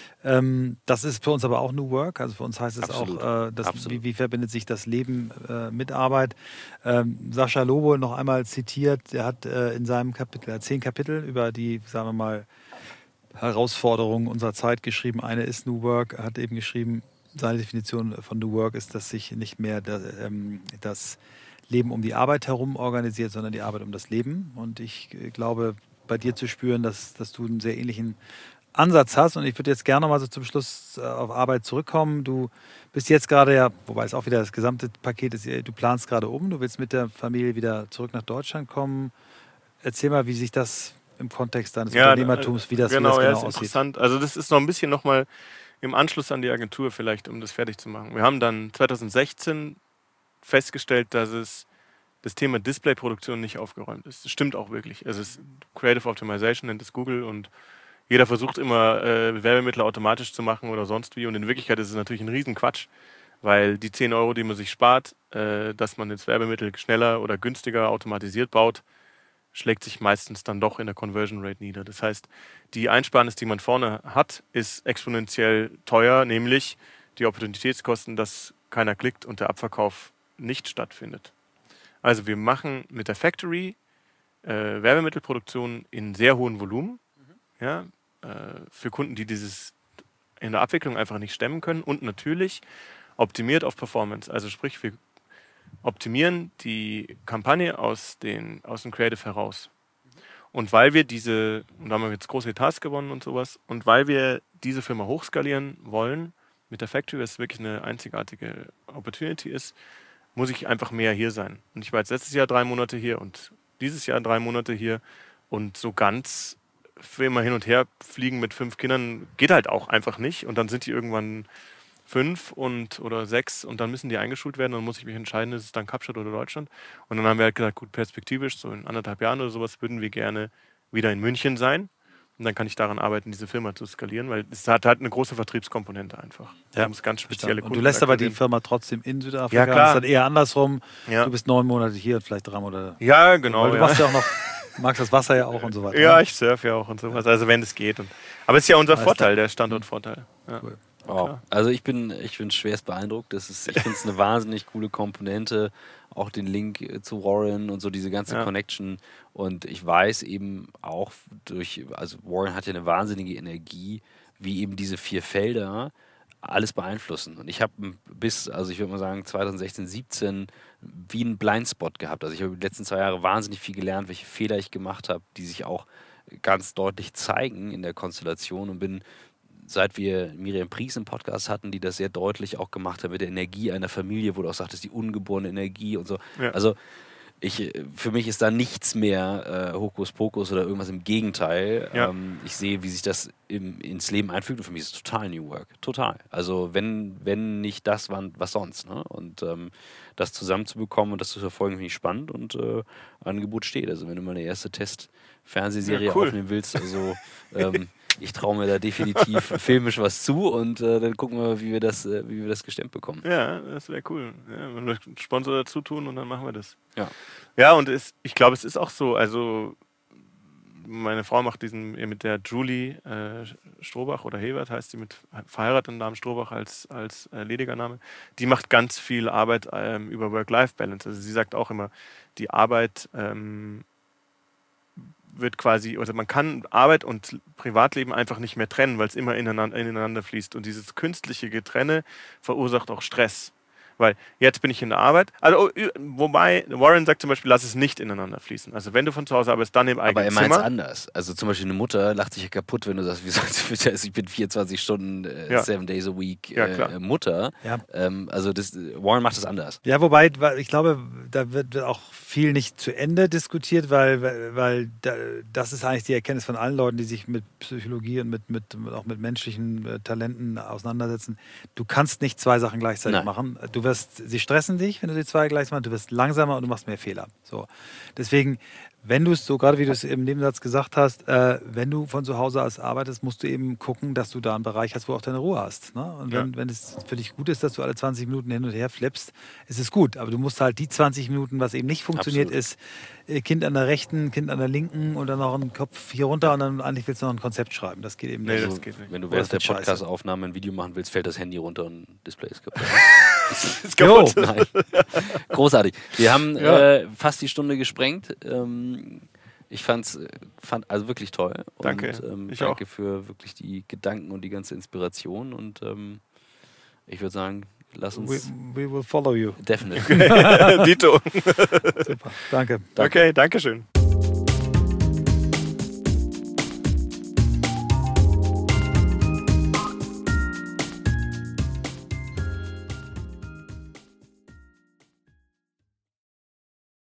Ähm, das ist für uns aber auch New Work. Also für uns heißt es Absolut. auch, äh, dass, Absolut. wie, wie verbindet sich das Leben äh, mit Arbeit. Ähm, Sascha Lobo noch einmal zitiert, der hat äh, in seinem Kapitel, er hat zehn Kapitel über die, sagen wir mal, Herausforderungen unserer Zeit geschrieben. Eine ist New Work, er hat eben geschrieben, seine Definition von New Work ist, dass sich nicht mehr das, ähm, das Leben um die Arbeit herum organisiert, sondern die Arbeit um das Leben. Und ich äh, glaube, bei dir zu spüren, dass, dass du einen sehr ähnlichen Ansatz hast. Und ich würde jetzt gerne noch mal so zum Schluss äh, auf Arbeit zurückkommen. Du bist jetzt gerade ja, wobei es auch wieder das gesamte Paket ist, du planst gerade um, du willst mit der Familie wieder zurück nach Deutschland kommen. Erzähl mal, wie sich das im Kontext deines Unternehmertums, wie das genau, wie das ja, genau ist aussieht. interessant. Also das ist noch ein bisschen nochmal im Anschluss an die Agentur vielleicht, um das fertig zu machen. Wir haben dann zwanzig sechzehn festgestellt, dass es das Thema Displayproduktion nicht aufgeräumt ist. Das stimmt auch wirklich. Also es ist Creative Optimization nennt es Google und jeder versucht immer äh, Werbemittel automatisch zu machen oder sonst wie und in Wirklichkeit ist es natürlich ein Riesenquatsch, weil die zehn Euro, die man sich spart, äh, dass man das Werbemittel schneller oder günstiger automatisiert baut, schlägt sich meistens dann doch in der Conversion Rate nieder. Das heißt, die Einsparnis, die man vorne hat, ist exponentiell teuer, nämlich die Opportunitätskosten, dass keiner klickt und der Abverkauf nicht stattfindet. Also wir machen mit der Factory äh, Werbemittelproduktion in sehr hohem Volumen, ja, äh, für Kunden, die dieses in der Abwicklung einfach nicht stemmen können und natürlich optimiert auf Performance. Also sprich, wir optimieren die Kampagne aus, den, aus dem Creative heraus. Und weil wir diese, und da haben wir jetzt große Etats gewonnen und sowas, und weil wir diese Firma hochskalieren wollen, mit der Factory, was wirklich eine einzigartige Opportunity ist, muss ich einfach mehr hier sein. Und ich war jetzt letztes Jahr drei Monate hier und dieses Jahr drei Monate hier und so ganz für immer hin und her fliegen mit fünf Kindern geht halt auch einfach nicht. Und dann sind die irgendwann fünf und oder sechs und dann müssen die eingeschult werden und dann muss ich mich entscheiden, ist es dann Kapstadt oder Deutschland. Und dann haben wir halt gesagt, gut, perspektivisch, so in anderthalb Jahren oder sowas, würden wir gerne wieder in München sein. Und dann kann ich daran arbeiten, diese Firma zu skalieren, weil es hat halt eine große Vertriebskomponente einfach. Ja, man muss ganz spezielle und du lässt aber die akquirieren. Firma trotzdem in Südafrika. Ja, klar. Das ist dann eher andersrum. Ja. Du bist neun Monate hier und vielleicht drei Monate. Ja, genau. Weil du ja. machst ja auch noch, magst das Wasser ja auch und so weiter. Ja, ne? ich surfe ja auch und sowas, also wenn es geht. Und, aber es ist ja unser Alles Vorteil, klar. der Standortvorteil. Ja. Cool. Wow. Klar. Also ich bin, ich bin schwerst beeindruckt. Das ist, ich finde es eine wahnsinnig coole Komponente. Auch den Link äh, zu Warren und so diese ganze Ja. Connection. Und ich weiß eben auch durch, also Warren hat ja eine wahnsinnige Energie, wie eben diese vier Felder alles beeinflussen. Und ich habe bis, also ich würde mal sagen, zwanzig sechzehn, siebzehn wie einen Blindspot gehabt. Also ich habe die letzten zwei Jahre wahnsinnig viel gelernt, welche Fehler ich gemacht habe, die sich auch ganz deutlich zeigen in der Konstellation und bin seit wir Miriam Pries im Podcast hatten, die das sehr deutlich auch gemacht hat mit der Energie einer Familie, wo du auch sagtest, die ungeborene Energie und so. Ja. Also ich, für mich ist da nichts mehr äh, Hokuspokus oder irgendwas, im Gegenteil. Ja. Ähm, ich sehe, wie sich das im, ins Leben einfügt und für mich ist es total New Work. Total. Also wenn, wenn nicht das, wann, was sonst. Ne? Und ähm, das zusammenzubekommen und das zu verfolgen, finde ich spannend und äh, Angebot steht. Also wenn du mal eine erste Test-Fernsehserie Ja, cool. aufnehmen willst, also ähm, ich traue mir da definitiv filmisch was zu und äh, dann gucken wir, wie wir das, äh, wie wir das gestemmt bekommen. Ja, das wäre cool. Ja, wenn wir einen Sponsor dazu tun und dann machen wir das. Ja. Ja, und es, ich glaube, es ist auch so, also meine Frau macht diesen mit der Julie äh, Strohbach oder Hebert heißt sie, mit verheirateten Namen Strohbach als, als äh, lediger Name. Die macht ganz viel Arbeit ähm, über Work-Life-Balance. Also sie sagt auch immer, die Arbeit ähm, wird quasi, also man kann Arbeit und Privatleben einfach nicht mehr trennen, weil es immer ineinander, ineinander fließt. Und dieses künstliche Getrenne verursacht auch Stress. Weil jetzt bin ich in der Arbeit, also wobei Warren sagt zum Beispiel, lass es nicht ineinander fließen. Also wenn du von zu Hause arbeitest, dann im eigenen Zimmer. Aber er meint es anders. Also zum Beispiel eine Mutter lacht sich ja kaputt, wenn du sagst, wie soll ich bin vierundzwanzig Stunden, äh, Ja. seven days a week Ja, äh, klar. Mutter. Ja. Ähm, also das, Warren macht das anders. Ja, wobei, weil ich glaube, da wird wird auch viel nicht zu Ende diskutiert, weil, weil, weil da, das ist eigentlich die Erkenntnis von allen Leuten, die sich mit Psychologie und mit, mit, auch mit menschlichen äh, Talenten auseinandersetzen. Du kannst nicht zwei Sachen gleichzeitig Nein. machen. Du wirst, sie stressen dich, wenn du die zwei gleichzeitig machst, du wirst langsamer und du machst mehr Fehler. So. Deswegen, wenn du es so, gerade wie du es im Nebensatz gesagt hast, äh, wenn du von zu Hause aus arbeitest, musst du eben gucken, dass du da einen Bereich hast, wo du auch deine Ruhe hast. Ne? Und wenn, Ja. wenn es für dich gut ist, dass du alle zwanzig Minuten hin und her flippst, ist es gut. Aber du musst halt die zwanzig Minuten, was eben nicht funktioniert, Absolut. ist äh, Kind an der rechten, Kind an der linken und dann noch einen Kopf hier runter und dann eigentlich willst du noch ein Konzept schreiben. Das geht eben Nee, nicht. das Also, geht nicht. wenn du Oder während der das wird scheiße. Podcast-Aufnahme ein Video machen willst, fällt das Handy runter und Display ist kaputt. Ist kaputt. Nein. Großartig. Wir haben Ja. äh, fast die Stunde gesprengt. Ähm, ich fand's, äh, fand also wirklich toll. Und, Danke. Ähm, Ich danke für wirklich die Gedanken und die ganze Inspiration. Und ähm, ich würde sagen, lass uns We, we will follow you. definitiv. Dito. Super. Danke. Danke. Okay, danke schön.